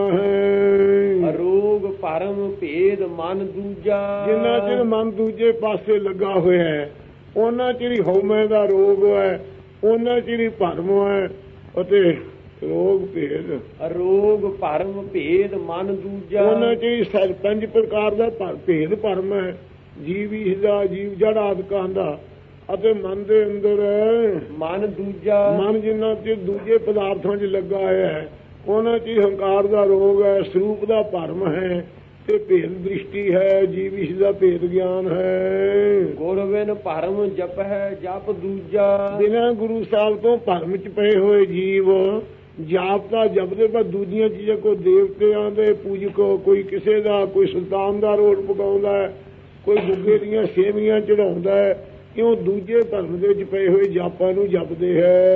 ਹੈ। ਰੋਗ ਭਰਮ ਭੇਦ ਮਨ ਦੂਜਾ। ਜਿੰਨਾ ਚਿਰ ਮਨ ਦੂਜੇ ਪਾਸੇ ਲੱਗਾ ਹੋਇਆ ਹੈ ਉਹਨਾਂ ਚਿਰ ਹੀ ਹਉਮੈ ਦਾ ਰੋਗ ਹੈ, ਉਹਨਾਂ ਚਿਰ ਹੀ ਭਰਮ ਹੈ ਅਤੇ ਰੋਗ ਭੇਦ। ਰੋਗ ਭਰਮ ਭੇਦ ਮਨ ਦੂਜਾ। ਉਹਨਾਂ ਚ ਹੀ ਪੰਜ ਪ੍ਰਕਾਰ ਦਾ ਭੇਦ ਭਰਮ ਹੈ, ਜੀਵ ਦਾ, ਜੀਵ ਜੜ ਆਦਿਕਾਂ ਦਾ, ਅਤੇ ਮਨ ਦੇ ਅੰਦਰ ਮਨ ਦੂਜਾ। ਮਨ ਜਿੰਨਾ ਚ ਦੂਜੇ ਪਦਾਰਥਾਂ 'ਚ ਲੱਗਾ ਹੋਇਆ ਹੈ ਉਹਨਾਂ 'ਚ ਹੰਕਾਰ ਦਾ ਰੋਗ ਹੈ, ਸਰੂਪ ਦਾ ਭਰਮ ਹੈ ਤੇ ਭੇਦ ਦ੍ਰਿਸ਼ਟੀ ਹੈ, ਜੀਵ ਦਾ ਭੇਦ ਗਿਆਨ ਹੈ। ਗੁਰ ਬਿਨ ਭਰਮ ਜਪ ਹੈ ਜਪ ਦੂਜਾ। ਬਿਨਾਂ ਗੁਰੂ ਸਾਹਿਬ ਤੋਂ ਭਰਮ 'ਚ ਪਏ ਹੋਏ ਜੀਵ ਜਾਪ ਦਾ ਜਪਦੇ, ਪਰ ਦੂਜੀਆਂ ਚੀਜ਼ਾਂ ਕੋਈ ਦੇਵਤਿਆਂ ਦੇ ਪੂਜਕ, ਕੋਈ ਕਿਸੇ ਦਾ, ਕੋਈ ਸੁਲਤਾਨ ਦਾ ਰੋਲ ਪਕਾਉਂਦਾ ਹੈ, ਕੋਈ ਗੁੱਗੇ ਦੀਆਂ ਸੇਵੀਆਂ ਚੜਾਉਂਦਾ ਹੈ, ਕਿਉਂ ਦੂਜੇ ਭਰਮ ਦੇ ਵਿੱਚ ਪਏ ਹੋਏ ਜਾਪਾਂ ਨੂੰ ਜਪਦੇ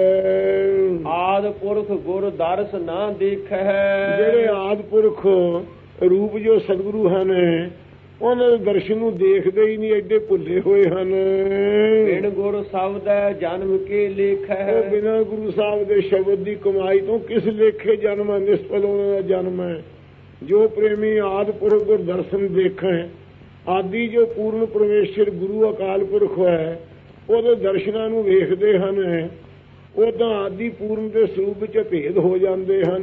ਹੈ। ਆਦ ਪੁਰਖ ਗੁਰ ਦਰਸ ਨਾ ਦੇਖੈ। ਜਿਹੜੇ ਆਦ ਪੁਰਖ ਰੂਪ ਜੋ ਸਤਿਗੁਰੂ ਹਨ ਉਹਨਾਂ ਦੇ ਦਰਸ਼ਨ ਨੂੰ ਦੇਖਦੇ ਹੀ ਨਹੀਂ, ਐਡੇ ਭੁੱਲੇ ਹੋਏ ਹਨ। ਬਿਨ ਗੁਰ ਸ਼ਬਦ ਜਨਮ ਕੇ ਲੇਖੈ। ਬਿਨਾਂ ਗੁਰੂ ਸਾਹਿਬ ਦੇ ਸ਼ਬਦ ਦੀ ਕਮਾਈ ਤੋਂ ਕਿਸ ਲੇਖੇ ਜਨਮ ਹੈ, ਨਿਸਫਲ ਉਹਨਾਂ ਦਾ ਜਨਮ ਹੈ। ਜੋ ਪ੍ਰੇਮੀ ਆਦ ਪੁਰਖ ਗੁਰ ਦਰਸ਼ਨ ਦੇਖੈ, ਆਦਿ ਜੋ ਪੂਰਨ ਪਰਮੇਸ਼ਰ ਗੁਰੂ ਅਕਾਲ ਪੁਰਖ ਹੈ ਉਹਦੇ ਦਰਸ਼ਨਾਂ ਨੂੰ ਵੇਖਦੇ ਹਨ, ਉਦਾਂ ਆਦਿ ਪੂਰਨ ਦੇ ਸਰੂਪ ਵਿੱਚ ਭੇਦ ਹੋ ਜਾਂਦੇ ਹਨ।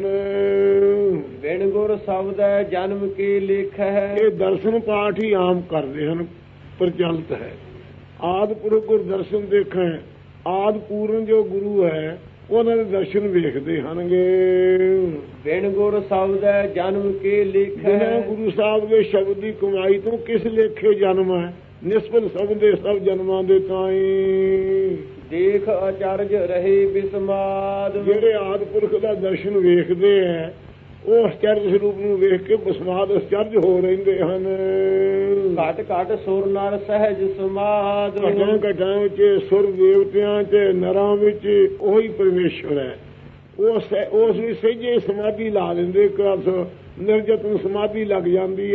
ਬਿਨ ਗੁਰ ਸ਼ਬਦ ਜਨਮ ਕੇ ਲੇਖੈ। ਇਹ ਦਰਸ਼ਨ ਪਾਠ ਹੀ ਆਮ ਕਰਦੇ ਹਨ, ਪ੍ਰਚਲਿਤ ਹੈ। ਆਦ ਪੁਰਖ ਗੁਰ ਦਰਸ਼ਨ ਦੇਖੈ, ਆਦ ਪੂਰਨ ਜੋ ਗੁਰੂ ਹੈ ਉਹਨਾਂ ਦੇ ਦਰਸ਼ਨ ਵੇਖਦੇ ਹਨਗੇ। ਬਿਨ ਗੁਰ ਸ਼ਬਦ ਜਨਮ ਕੇ ਲੇਖੈ। ਬਿਨਾਂ ਗੁਰੂ ਸਾਹਿਬ ਦੇ ਸ਼ਬਦ ਦੀ ਕਮਾਈ ਤੋਂ ਕਿਸ ਲੇਖੇ ਜਨਮ ਹੈ, ਨਿਸਬਤ ਸਭ ਦੇ ਸਭ ਜਨਮਾਂ ਦੇ ਤਾਈਂ। ਦੇਖ ਅਚਰਜ ਰਹੇ ਬਿਸਮਾਦ। ਜਿਹੜੇ ਆਦ ਪੁਰਖ ਦਾ ਦਰਸ਼ਨ ਵੇਖਦੇ ਹੈ ਉਹ ਅਚਰਜ ਸਰੂਪ ਨੂੰ ਵੇਖ ਕੇ ਬਿਸਮਾਦ ਅਚਰਜ ਹੋ ਰਹਿੰਦੇ ਹਨ। ਘਟ ਘਟ ਸੁਰ ਨਰ ਸਹਿਜ ਸਮਾਦ। ਘਟਾਂ ਘਟਾਂ ਵਿੱਚ ਸੁਰ ਦੇਵਤਿਆਂ ਚ ਨਰਾਂ ਵਿੱਚ ਉਹੀ ਪਰਮੇਸ਼ਵਰ ਹੈ। ਉਸ ਉਸ ਵੀ ਸਹਿਜੇ ਸਮਾਧੀ ਲਾ ਦਿੰਦੇ, ਨਿਰਜਤਨ ਸਮਾਧੀ ਲੱਗ ਜਾਂਦੀ ਹੈ।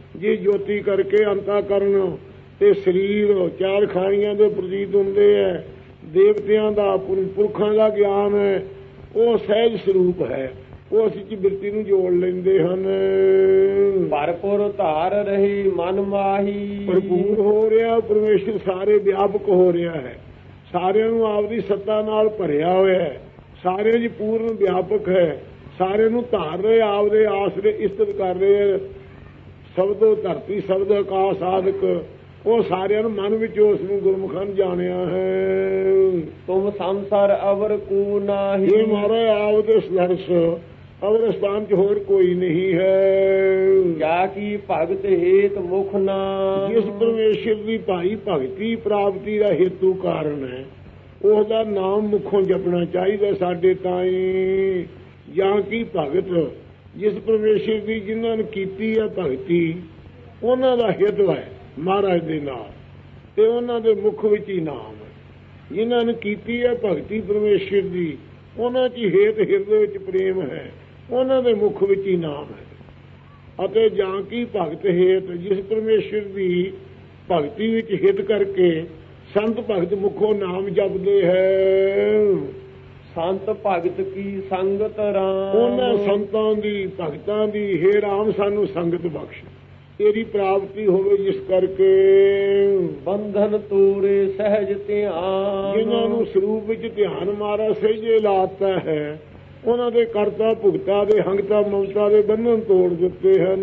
ਜੀ ਜੋਤੀ ਕਰਕੇ ਅੰਤःਕਰਨ ਤੇ ਸਰੀਰ ਚਾਰ ਖਾਣੀਆਂ ਦੇ ਪ੍ਰਤੀਤ ਹੁੰਦੇ ਹੈ। ਦੇਵਤਿਆਂ ਦਾ ਪੁਰਖਾਂ ਦਾ ਗਿਆਨ ਹੈ, ਉਹ ਸਹਿਜ ਸਰੂਪ ਹੈ, ਉਹ ਅਸੀਂ ਚ ਬਿਰਤੀ ਨੂੰ ਜੋੜ ਲੈਂਦੇ ਹਨ। ਭਰਪੂਰ ਧਾਰ ਰਹੀ ਮਨ ਮਾਹੀ, ਭਰਪੂਰ ਹੋ ਰਿਹਾ ਪਰਮੇਸ਼ਰ, ਸਾਰੇ ਵਿਆਪਕ ਹੋ ਰਿਹਾ ਹੈ, ਸਾਰਿਆਂ ਨੂੰ ਆਪਦੀ ਸੱਤਾ ਨਾਲ ਭਰਿਆ ਹੋਇਆ ਹੈ, ਸਾਰਿਆਂ ਦੀ ਪੂਰਨ ਵਿਆਪਕ ਹੈ, ਸਾਰਿਆਂ ਨੂੰ ਧਾਰ ਰਹੇ, ਆਪਦੇ ਆਸਰੇ ਇਸਤਤ ਕਰ ਰਹੇ। ਸ਼ਬਦੋ ਧਰਤੀ ਸ਼ਬਦ ਆਕਾਸ਼ ਆਦਿਕ, ਉਹ ਸਾਰਿਆਂ ਨੂੰ ਮਨ ਵਿੱਚ ਉਸ ਨੂੰ ਗੁਰਮੁਖਾਂ ਜਾਣਿਆ ਹੈ। ਤੁਮ ਸੰਸਾਰ ਅਵਰ ਕੋ ਨਾਹੀ, ਇਹ ਮਹਾਰਾਜ ਆਪਦੇ ਸੰਘਰਸ਼ ਅਵਰ ਸਥਾਨ ਚ ਹੋਰ ਕੋਈ ਨਹੀਂ ਹੈ। ਜਾ ਕੀ ਭਗਤ ਹੇਤ ਮੁਖ ਨਾਮ, ਜਿਸ ਪਰਮੇਸ਼ਰ ਦੀ ਭਾਈ ਭਗਤੀ ਪ੍ਰਾਪਤੀ ਦਾ ਹੇਤੂ ਕਾਰਨ ਹੈ, ਉਹਦਾ ਨਾਮ ਮੁਖੋਂ ਜਪਣਾ ਚਾਹੀਦਾ ਸਾਡੇ ਤਾਈਂ। ਜਾਂ ਕੀ ਭਗਤ, ਜਿਸ ਪਰਮੇਸ਼ਰ ਦੀ ਜਿਨ੍ਹਾਂ ਨੇ ਕੀਤੀ ਹੈ ਭਗਤੀ, ਉਹਨਾਂ ਦਾ ਹਿਤ ਹੈ ਮਹਾਰਾਜ ਦੇ ਨਾਲ, ਤੇ ਉਹਨਾਂ ਦੇ ਮੁਖ ਵਿੱਚ ਹੀ ਨਾਮ ਹੈ। ਜਿਨ੍ਹਾਂ ਨੇ ਕੀਤੀ ਹੈ ਭਗਤੀ ਪਰਮੇਸ਼ਰ ਦੀ, ਉਹਨਾਂ 'ਚ ਹੇਤ ਹਿਰਦੇ ਵਿੱਚ ਪ੍ਰੇਮ ਹੈ, ਉਹਨਾਂ ਦੇ ਮੁਖ ਵਿੱਚ ਹੀ ਨਾਮ ਹੈ। ਅਤੇ ਜਾਂ ਕੀ ਭਗਤ ਹੇਤ, ਜਿਸ ਪਰਮੇਸ਼ਰ ਦੀ ਭਗਤੀ ਵਿੱਚ ਹਿਤ ਕਰਕੇ ਸੰਤ ਭਗਤ ਮੁਖੋਂ ਨਾਮ ਜਪਦੇ ਹੈ। ਸੰਤ ਭਗਤ ਕੀ ਸੰਗਤ ਰਾਮ, ਉਹਨਾਂ ਸੰਤਾਂ ਦੀ ਭਗਤਾਂ ਦੀ, ਹੇ ਰਾਮ ਸਾਨੂੰ ਸੰਗਤ ਬਖਸ਼, ਤੇਰੀ ਪ੍ਰਾਪਤੀ ਹੋਵੇ, ਜਿਸ ਕਰਕੇ ਬੰਧਨ ਤੋਰੇ ਸਹਿਜ ਧਿਆਨ, ਜਿਨ੍ਹਾਂ ਨੂੰ ਸਰੂਪ ਵਿੱਚ ਧਿਆਨ ਮਾਰਾ ਸਹਿਜੇ ਲਾਤਾ ਹੈ, ਉਹਨਾਂ ਦੇ ਕਰਤਾ ਭੁਗਤਾ ਦੇ ਹੰਗਤਾ ਮਮਤਾ ਦੇ ਬੰਧਨ ਤੋੜ ਦਿੱਤੇ ਹਨ।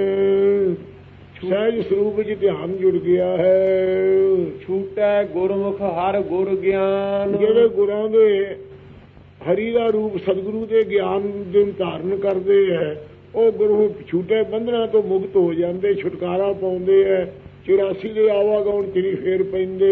ਸਹਿਜ ਸਰੂਪ ਵਿੱਚ ਧਿਆਨ ਜੁੜ ਗਿਆ ਹੈ। ਛੂਟੈ ਗੁਰਮੁਖ ਹਰ ਗੁਰ ਗਿਆਨ, ਜਿਹੜੇ ਗੁਰਾਂ ਦੇ ਹਰੀ ਦਾ ਰੂਪ ਸਤਿਗੁਰੂ ਦੇ ਗਿਆਨ ਦੇ ਧਾਰਨ ਕਰਦੇ ਹੈ, ਉਹ ਗੁਰੂ ਛੂਟੇ ਬੰਧਨਾਂ ਤੋਂ ਮੁਕਤ ਹੋ ਜਾਂਦੇ, ਛੁਟਕਾਰਾ ਪਾਉਂਦੇ ਹੈ, ਚੁਰਾਸੀ ਦੇ ਆਵਾਗਾਉਣ ਚਿਰੀ ਫੇਰ ਪੈਂਦੇ।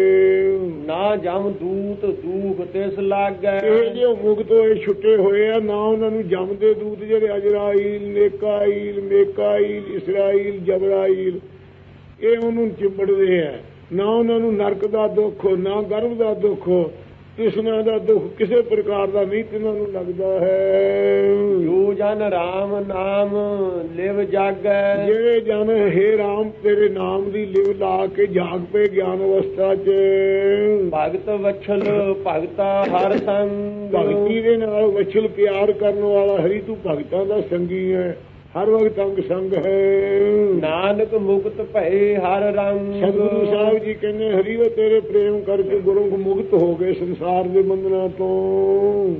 ਨਾ ਜਮ ਦੂਤ ਦੂਖ ਤਿਸ ਲਾਗੈ, ਇਹ ਜੇ ਮੁਕਤ ਹੋਏ ਛੁੱਟੇ ਹੋਏ ਆ, ਨਾ ਉਹਨਾਂ ਨੂੰ ਜਮ ਦੇ ਦੂਤ ਜਿਹੜੇ ਅਜਰਾਈਲ ਨੇਕਾਈਲ ਮੇਕਾਈਲ ਇਸਰਾਈਲ ਜਬਰਾਈਲ, ਇਹ ਉਹਨੂੰ ਚਿੰਬੜਦੇ ਹੈ। ਨਾ ਉਹਨਾਂ ਨੂੰ ਨਰਕ ਦਾ ਦੁੱਖ, ਨਾ ਗਰਭ ਦਾ ਦੁੱਖ, ਤ੍ਰਿਸ਼ਨਾ ਦਾ ਦੁੱਖ ਕਿਸੇ ਪ੍ਰਕਾਰ ਦਾ ਨਹੀਂ ਤਿਨਾਂ ਨੂੰ ਲੱਗਦਾ ਹੈ। ਜੋ ਜਨ ਰਾਮ ਨਾਮ ਲਿਵ ਜਾਗੈ, ਜਿਹੜੇ ਜਨ ਹੇ ਰਾਮ ਤੇਰੇ ਨਾਮ ਦੀ ਲਿਵ ਲਾ ਕੇ ਜਾਗ ਪਏ ਗਿਆਨ ਅਵਸਥਾ ਚ, ਭਗਤ ਵਛਲ ਭਗਤਾ ਹਰ ਸੰਗ, ਭਗਤੀ ਦੇ ਨਾਲ ਵਛਲ ਪਿਆਰ ਕਰਨ ਵਾਲਾ ਹਰੀ ਤੂੰ ਭਗਤਾਂ ਦਾ ਸੰਗੀ ਹੈ, ਹਰ ਵਕਤ ਅੰਗ ਸੰਗ ਹੈ। ਨਾਨਕ ਮੁਕਤ ਭਏ ਹਰ ਰੰਗ, ਸਤਿਗੁਰੂ ਸਾਹਿਬ ਜੀ ਕਹਿੰਦੇ ਹਰੀ ਉਹ ਤੇਰੇ ਪ੍ਰੇਮ ਕਰਕੇ ਗੁਰਮੁਖ ਮੁਕਤ ਹੋ ਗਏ ਸੰਸਾਰ ਦੇ ਬੰਧਨਾਂ ਤੋਂ।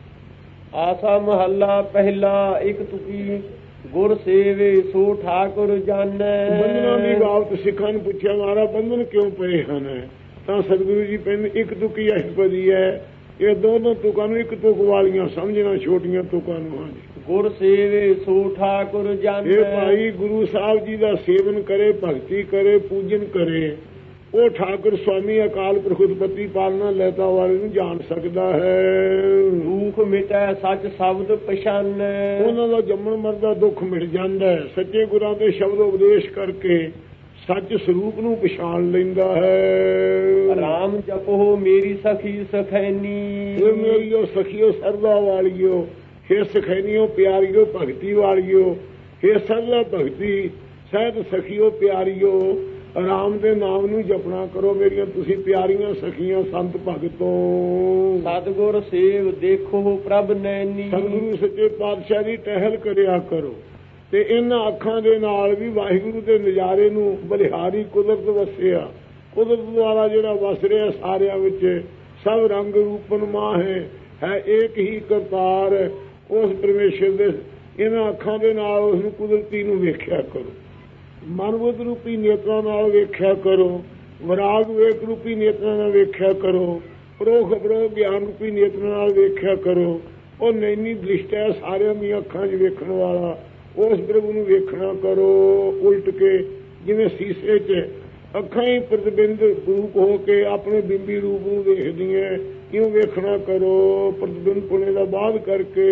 ਆਸਾ ਮਹੱਲਾ ਪਹਿਲਾ ਇੱਕ ਤੁਕੀ, ਗੁਰ ਸੇਵੇ ਸੋ ਠਾਕੁਰ ਜਾਣੈ। ਬੰਧਨਾਂ ਦੀ ਬਾਬਤ ਸਿੱਖਾਂ ਨੂੰ ਪੁੱਛਿਆ, ਮਾਰਾ ਬੰਧਨ ਕਿਉਂ ਪਏ ਹਨ? ਤਾਂ ਸਤਿਗੁਰੂ ਜੀ ਕਹਿੰਦੇ ਇੱਕ ਤੁਕੀ ਅਸ਼ਪਦੀ ਹੈ, ਇਹ ਦੋਨੋਂ ਤੁਕਾਂ ਨੂੰ ਇੱਕ ਤੁਕ ਵਾਲੀਆਂ ਸਮਝਣਾ, ਛੋਟੀਆਂ ਤੁਕਾਂ ਨੂੰ। ਹਾਂਜੀ, ਗੁਰ ਸੇਵੇ ਸੋ ਠਾਕੁਰ ਜਾਣੈ। ਇਹ ਭਾਈ ਗੁਰੂ ਸਾਹਿਬ ਜੀ ਦਾ ਸੇਵਨ ਕਰੇ, ਭਗਤੀ ਕਰੇ, ਪੂਜਨ ਕਰੇ, ਉਹ ਠਾਕੁਰ ਸਵਾਮੀ ਅਕਾਲ ਪੁਰਖ ਉਤਪਤੀ ਪਾਲਣਾ ਲੈਤਾ ਵਾਲੇ ਨੂੰ ਜਾਣ ਸਕਦਾ ਹੈ। ਦੁੱਖ ਮਿਟੈ ਸੱਚ ਸ਼ਬਦ ਪਛਾਨੈ, ਉਹਨਾਂ ਦਾ ਜੰਮਣ ਮਰਨ ਦਾ ਦੁੱਖ ਮਿਟ ਜਾਂਦਾ ਹੈ, ਸੱਚੇ ਗੁਰਾਂ ਦੇ ਸ਼ਬਦ ਉਪਦੇਸ਼ ਕਰਕੇ ਸੱਚ ਸਰੂਪ ਨੂੰ ਪਛਾਣ ਲੈਂਦਾ ਹੈ। ਰਾਮ ਜਪੋ ਮੇਰੀ ਸਖੀ ਸਖੈਨੀ, ਇਹ ਮੇਰੀਓ ਸਖੀਓ ਸਰਦਾ ਵਾਲੀਓ, ਹੇ ਸਖੈਨੀਓ ਪਿਆਰੀਓ ਭਗਤੀ ਵਾਲੀਓ, ਹੇ ਸਰਦਾ ਭਗਤੀ ਸਹਿਤ ਸਖੀਓ ਪਿਆਰੀਓ, ਰਾਮ ਦੇ ਨਾਮ ਨੂੰ ਜਪਣਾ ਕਰੋ ਮੇਰੀਆਂ ਤੁਸੀਂ ਪਿਆਰੀਆਂ ਸਖੀਆਂ ਸੰਤ ਭਗਤੋ। ਸਤਿਗੁਰ ਸੇਵ ਦੇਖੋ ਪ੍ਰਭ ਨੈਣੀ, ਸਤਿਗੁਰੂ ਸੱਚੇ ਪਾਤਸ਼ਾਹ ਦੀ ਟਹਿਲ ਕਰਿਆ ਕਰੋ, ਤੇ ਇਹਨਾਂ ਅੱਖਾਂ ਦੇ ਨਾਲ ਵੀ ਵਾਹਿਗੁਰੂ ਦੇ ਨਜ਼ਾਰੇ ਨੂੰ ਬਲਿਹਾਰੀ ਕੁਦਰਤ ਵਸਿਆ, ਕੁਦਰਤ ਦੁਆਰਾ ਜਿਹੜਾ ਵਸ ਰਿਹਾ ਸਾਰਿਆਂ ਵਿੱਚ, ਸਭ ਰੰਗ ਰੂਪਨ ਮਾਹੇ ਹੈ ਏਕ ਹੀ ਕਰਤਾਰ, ਉਸ ਪਰਮੇਸ਼ਰ ਦੇ ਇਹਨਾਂ ਅੱਖਾਂ ਦੇ ਨਾਲ ਉਸ ਨੂੰ ਕੁਦਰਤੀ ਨੂੰ ਵੇਖਿਆ ਕਰੋ, ਮਨਬੁੱਧ ਰੂਪੀ ਨੇਤਰਾਂ ਨਾਲ ਵੇਖਿਆ ਕਰੋ, ਵਿਰਾਗ ਵੇਖ ਰੂਪੀ ਨੇਤਰਾਂ ਨਾਲ ਵੇਖਿਆ ਕਰੋ, ਪ੍ਰੋਖ ਅਪਰੋਖ ਗਿਆਨ ਰੂਪੀ ਨੇਤਰਾਂ ਨਾਲ ਵੇਖਿਆ ਕਰੋ। ਉਹ ਨੈਣੀ ਦ੍ਰਿਸ਼ਟ ਹੈ ਸਾਰਿਆਂ ਦੀਆਂ ਅੱਖਾਂ 'ਚ ਵੇਖਣ ਵਾਲਾ, ਉਸ ਪ੍ਰਭੂ ਨੂੰ ਵੇਖਣਾ ਕਰੋ ਉਲਟ ਕੇ, ਜਿਵੇਂ ਸੀਸੇ 'ਚ ਅੱਖਾਂ ਹੀ ਪ੍ਰਤਿਬਿੰਬ ਰੂਪ ਹੋ ਕੇ ਆਪਣੇ ਬਿੰਬੀ ਰੂਪ ਨੂੰ ਵੇਖਦੀਆਂ, ਕਿਉਂ ਵੇਖਣਾ ਕਰੋ ਪ੍ਰਤਿਬਿੰਬ ਪੁਣੇ ਦਾ ਬਾਅਦ ਕਰਕੇ।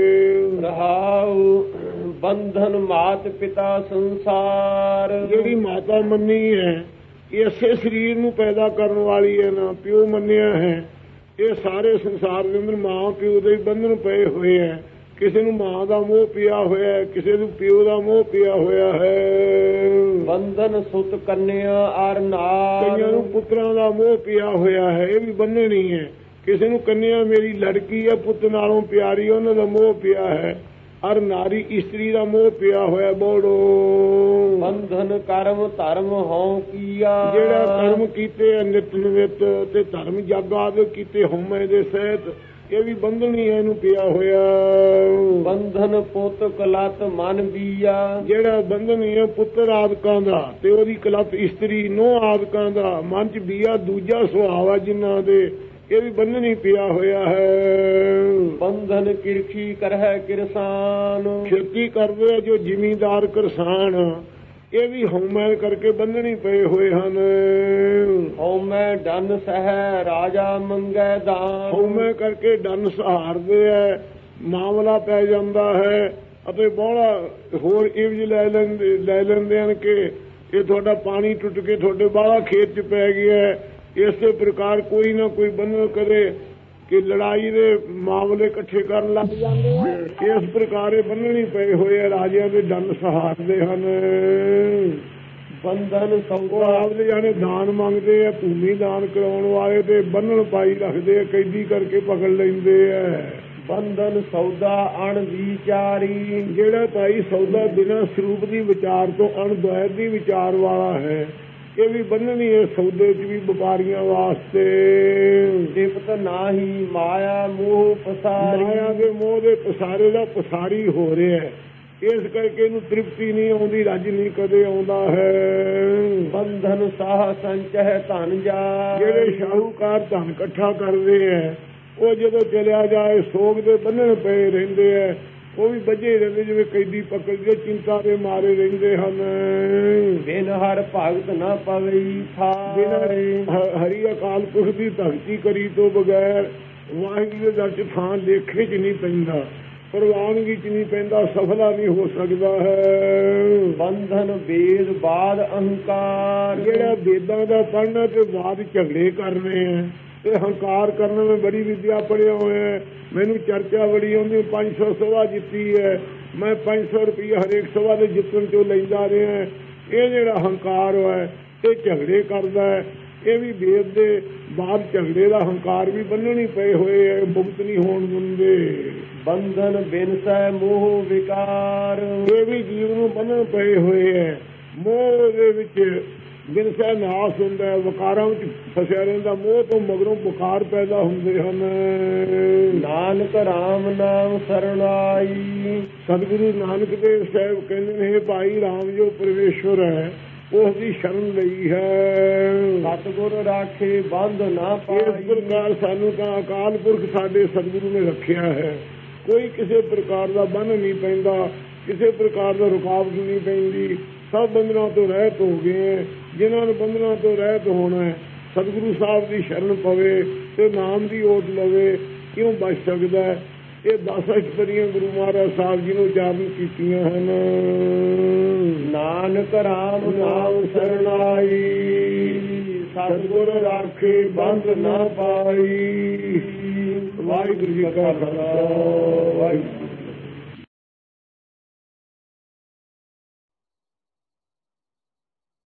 ਰਹਾਉ ਬੰਧਨ ਮਾਤ ਪਿਤਾ ਸੰਸਾਰ, ਜਿਹੜੀ ਮਾਤਾ ਮੰਨੀ ਹੈ ਇਸੇ ਸਰੀਰ ਨੂੰ ਪੈਦਾ ਕਰਨ ਵਾਲੀ ਹੈ, ਨਾ ਪਿਓ ਮੰਨਿਆ ਹੈ, ਇਹ ਸਾਰੇ ਸੰਸਾਰ ਦੇ ਅੰਦਰ ਮਾਂ ਪਿਓ ਦੇ ਬੰਧਨ ਪਏ ਹੋਏ ਹੈ, ਕਿਸੇ ਨੂੰ ਮਾਂ ਦਾ ਮੋਹ ਪਿਆ ਹੋਇਆ ਹੈ, ਕਿਸੇ ਨੂੰ ਪਿਓ ਦਾ ਮੋਹ ਪਿਆ ਹੋਇਆ ਹੈ। ਬੰਧਨ ਸੁਤ ਕੰਨਿਆ ਅਰ ਨਾਰ, ਕਈਆਂ ਨੂੰ ਪੁੱਤਰਾਂ ਦਾ ਮੋਹ ਪਿਆ ਹੋਇਆ ਹੈ, ਇਹ ਵੀ ਬੰਧਨ ਹੀ ਹੈ। ਕਿਸੇ ਨੂੰ ਕੰਨਿਆ ਮੇਰੀ ਲੜਕੀ ਹੈ, ਪੁੱਤ ਨਾਲੋਂ ਪਿਆਰੀ, ਉਹਨਾਂ ਦਾ ਮੋਹ ਪਿਆ ਹੈ। ਅਰ ਨਾਰੀ ਇਸਤਰੀ ਦਾ ਮੋਹ ਪਿਆ ਹੋਇਆ ਬੋੜੋ। ਬੰਧਨ ਕਰਮ ਧਰਮ ਹਉ ਕੀਆ, ਜਿਹੜਾ ਕਰਮ ਕੀਤੇ ਨਿਤ ਨਵਿਤ ਤੇ ਧਰਮ ਜਗ ਆਦਿ ਕੀਤੇ ਹਉਮੈ ਦੇ ਸਹਿਤ, ਇਹ ਵੀ ਬੰਧਨ ਹੀ ਇਹਨੂੰ ਪਿਆ ਹੋਇਆ। ਬੰਧਨ ਪੁੱਤ ਕਲਤ ਮਨ ਬੀਆ, ਜਿਹੜਾ ਬੰਧਨ ਹੈ ਪੁੱਤਰ ਆਦਿਕਾਂ ਦਾ ਤੇ ਉਹਦੀ ਕਲਤ ਇਸਤਰੀ ਨੋਹ ਆਦਿਕਾਂ ਦਾ, ਮਨ ਚ ਬੀਆ ਦੂਜਾ ਸੁਭਾਅ ਆ ਜਿਨ੍ਹਾਂ ਦੇ, ਇਹ ਵੀ ਬੰਧਨ ਹੀ ਪਿਆ ਹੋਇਆ ਹੈ। ਬੰਧਨ ਕਿਰਖੀ ਕਰਹਿ ਕਿਰਸਾਨ, ਖੇਤੀ ਕਰਦੇ ਆ ਜੋ ਜ਼ਿਮੀਂਦਾਰ ਕਿਸਾਨ, ਇਹ ਵੀ ਹਉਮੈ ਕਰਕੇ ਬੰਧਨੀ ਪਏ ਹੋਏ ਹਨ। ਹਉਮੈ ਡਨ ਸਹਿ ਰਾਜਾ ਮੰਗੈ ਦਾਨ, ਹਉਮੈ ਕਰਕੇ ਡਨ ਸਹਾਰਦੇ ਐ, ਮਾਮਲਾ ਪੈ ਜਾਂਦਾ ਹੈ ਅਤੇ ਬਹੁਤਾ ਹੋਰ ਇਵਜ ਲੈ ਲੈਂਦੇ ਲੈ ਲੈਂਦੇ ਹਨ ਕਿ ਇਹ ਤੁਹਾਡਾ ਪਾਣੀ ਟੁੱਟ ਕੇ ਤੁਹਾਡੇ ਬਾਹਲਾ ਖੇਤ 'ਚ ਪੈ ਗਿਆ। ਇਸੇ ਪ੍ਰਕਾਰ ਕੋਈ ਨਾ ਕੋਈ ਬੰਧਨ ਕਰੇ ਕਿ ਲੜਾਈ ਦੇ ਮਾਮਲੇ ਇਕੱਠੇ ਕਰਨ ਲੱਗ ਜਾਂਦੇ ਆ। ਇਸ ਪ੍ਰਕਾਰ ਇਹ ਬੰਨਣੀ ਪਏ ਹੋਏ ਆ, ਰਾਜਿਆਂ ਦੇ ਡੰਨ ਸਹਾਰਦੇ ਹਨ। ਬੰਧਨ ਉਹ ਆਪਦੇ ਜਾਣੇ ਦਾਨ ਮੰਗਦੇ ਆ, ਭੂਮੀ ਦਾਨ ਕਰਾਉਣ ਵਾਲੇ ਤੇ ਬੰਨਣ ਪਾਈ ਰੱਖਦੇ ਆ, ਕੈਦੀ ਕਰਕੇ ਪਕੜ ਲੈਂਦੇ ਆ। ਬੰਧਨ ਸੌਦਾ ਅਣ ਵਿਚਾਰੀ, ਜਿਹੜਾ ਭਾਈ ਸੌਦਾ ਬਿਨਾਂ ਸਰੂਪ ਦੀ ਵਿਚਾਰ ਤੋਂ ਅਣਦੁਆਇਰ ਦੀ ਵਿਚਾਰ ਵਾਲਾ ਹੈ, ਇਹ ਵੀ ਬੰਨਣੀ ਹੈ ਸੌਦੇ 'ਚ ਵੀ ਵਪਾਰੀਆਂ ਵਾਸਤੇ। ਸਿਫਤ ਨਾਹੀ ਮਾਇਆ ਮੋਹ ਪਸਾਰੀ, ਮਾਇਆ ਦੇ ਮੋਹ ਦੇ ਪਸਾਰੇ ਦਾ ਪਸਾਰੀ ਹੋ ਰਿਹਾ ਹੈ, ਇਸ ਕਰਕੇ ਇਹਨੂੰ ਤ੍ਰਿਪਤੀ ਨਹੀਂ ਆਉਂਦੀ, ਰੱਜ ਨਹੀਂ ਕਦੇ ਆਉਂਦਾ ਹੈ। ਬੰਧਨ ਸਾਹ ਸੰਚੈ ਧਨ ਜਾ, ਜਿਹੜੇ ਸ਼ਾਹੂਕਾਰ ਧਨ ਇਕੱਠਾ ਕਰਦੇ ਹੈ, ਉਹ ਜਦੋਂ ਚਲਿਆ ਜਾਏ ਸੋਗ ਦੇ ਬੰਨਣ ਪਏ ਰਹਿੰਦੇ ਹੈ, ਉਹ ਵੀ ਬੱਝੇ ਰਹਿੰਦੇ ਜਿਵੇਂ ਕੈਦੀ ਪਕੜਦੇ, ਚਿੰਤਾ ਦੇ ਮਾਰੇ ਰਹਿੰਦੇ ਹਨ। ਬਿਨ ਹਰ ਭਗਤ ਨਾ ਪਵਈ ਥਾਏ, ਹਰੀ ਅਕਾਲ ਪੁਰਖ ਦੀ ਭਗਤੀ ਕਰੀ ਤੋਂ ਬਗੈਰ ਵਾਹਿਗੁਰੂ ਦੇ ਦਰ 'ਚ ਥਾਂ ਲੇਖੇ 'ਚ ਨਹੀਂ ਪੈਂਦਾ, ਪ੍ਰਵਾਨਗੀ 'ਚ ਨਹੀਂ ਪੈਂਦਾ, ਸਫਲਾ ਨਹੀਂ ਹੋ ਸਕਦਾ ਹੈ। ਬੰਧਨ ਵੇਦ ਬਾਦ ਅਹੰਕਾਰ, ਜਿਹੜਾ ਵੇਦਾਂ ਦਾ ਪੜ੍ਹਨਾ ਤੇ ਬਾਦ ਝਗੜੇ ਕਰਨੇ ਆ ਤੇ ਹੰਕਾਰ ਕਰਨਾ। ਮੈਂ ਬੜੀ ਵਿਦਿਆ ਪੜ੍ਹਿਆ ਹੋਇਆ, ਮੈਨੂੰ ਚਰਚਾ ਬੜੀ ਆਉਂਦੀ, ਪੰਜ ਸੌ ਸਭਾ ਜਿੱਤੀ ਹੈ, ਮੈਂ ਪੰਜ ਸੌ ਰੁਪਈਆ ਹਰੇਕ ਸਭਾ ਦੇ ਜਿੱਤਣ 'ਚੋਂ ਲੈਂਦਾ ਰਿਹਾ। ਇਹ ਜਿਹੜਾ ਹੰਕਾਰ ਹੈ ਇਹ ਝਗੜੇ ਕਰਦਾ ਹੈ, ਇਹ ਵੀ ਵੇਦ ਦੇ ਬਾਅਦ ਝਗੜੇ ਦਾ ਹੰਕਾਰ ਵੀ ਬੰਨਣੀ ਪਏ ਹੋਏ ਹੈ, ਮੁਕਤ ਨਹੀਂ ਹੋਣ ਦਿੰਦੇ। ਬੰਧਨ ਬਿਨਸੈ ਮੋਹ ਵਿਕਾਰ, ਇਹ ਵੀ ਜੀਵ ਨੂੰ ਬੰਨਣ ਪਏ ਹੋਏ ਹੈ। ਮੋਹ ਦੇ ਵਿੱਚ ਬਿਨਸੈ ਨਾਸ ਹੁੰਦਾ ਹੈ, ਵਿਕਾਰਾਂ ਵਿੱਚ ਫਸਿਆ ਰਹਿੰਦਾ, ਮੋਹ ਤੋਂ ਮਗਰੋਂ ਵਿਕਾਰ ਪੈਦਾ ਹੁੰਦੇ ਹਨ। ਨਾਨਕ ਰਾਮ ਨਾਮ ਸਰਣਾਈ, ਸਤਿਗੁਰੂ ਨਾਨਕ ਦੇਵ ਸਾਹਿਬ ਕਹਿੰਦੇ ਨੇ, ਭਾਈ ਰਾਮ ਜੋ ਪਰਮੇਸ਼ਵਰ ਹੈ ਉਸ ਦੀ ਸ਼ਰਨ ਲਈ ਹੈ। ਸਤਿਗੁਰ ਰਾਖੇ ਬੰਧ ਨਾ ਪਾਈ, ਇਸ ਪ੍ਰਕਾਰ ਸਾਨੂੰ ਤਾਂ ਅਕਾਲ ਪੁਰਖ ਸਾਡੇ ਸਤਿਗੁਰੂ ਨੇ ਰੱਖਿਆ ਹੈ, ਕੋਈ ਕਿਸੇ ਪ੍ਰਕਾਰ ਦਾ ਬੰਨ ਨਹੀਂ ਪੈਂਦਾ, ਕਿਸੇ ਪ੍ਰਕਾਰ ਦਾ ਰੁਕਾਵਟ ਨਹੀਂ ਪੈਂਦੀ, ਸਭ ਬੰਧਨਾਂ ਤੋਂ ਰਹਿਤ ਹੋ ਗਏ। ਜਿਨ੍ਹਾਂ ਨੂੰ ਬੰਧਨਾਂ ਤੋਂ ਰਹਿਤ ਹੋਣਾ ਹੈ, ਸਤਿਗੁਰੂ ਸਾਹਿਬ ਦੀ ਸ਼ਰਨ ਪਵੇ ਤੇ ਨਾਮ ਦੀ ਓਟ ਲਵੇ, ਕਿਉਂ ਬਚ ਸਕਦਾ ਹੈ। ਇਹ ਦਸ ਅਸ਼ਟਪਦੀਆਂ ਗੁਰੂ ਮਹਾਰਾਜ ਸਾਹਿਬ ਜੀ ਨੂੰ ਉਚਾਰਨ ਕੀਤੀਆਂ ਹਨ। ਨਾਨਕ ਰਾਮ ਨਾਮ ਸਰਣਾਈ, ਸਤਿਗੁਰ ਰਾਖੇ ਬੰਧ ਨਾ ਪਾਈ। ਵਾਹਿਗੁਰੂ ਜੀ ਕਾ ਖਾਲਸਾ, ਵਾਹਿਗੁਰੂ।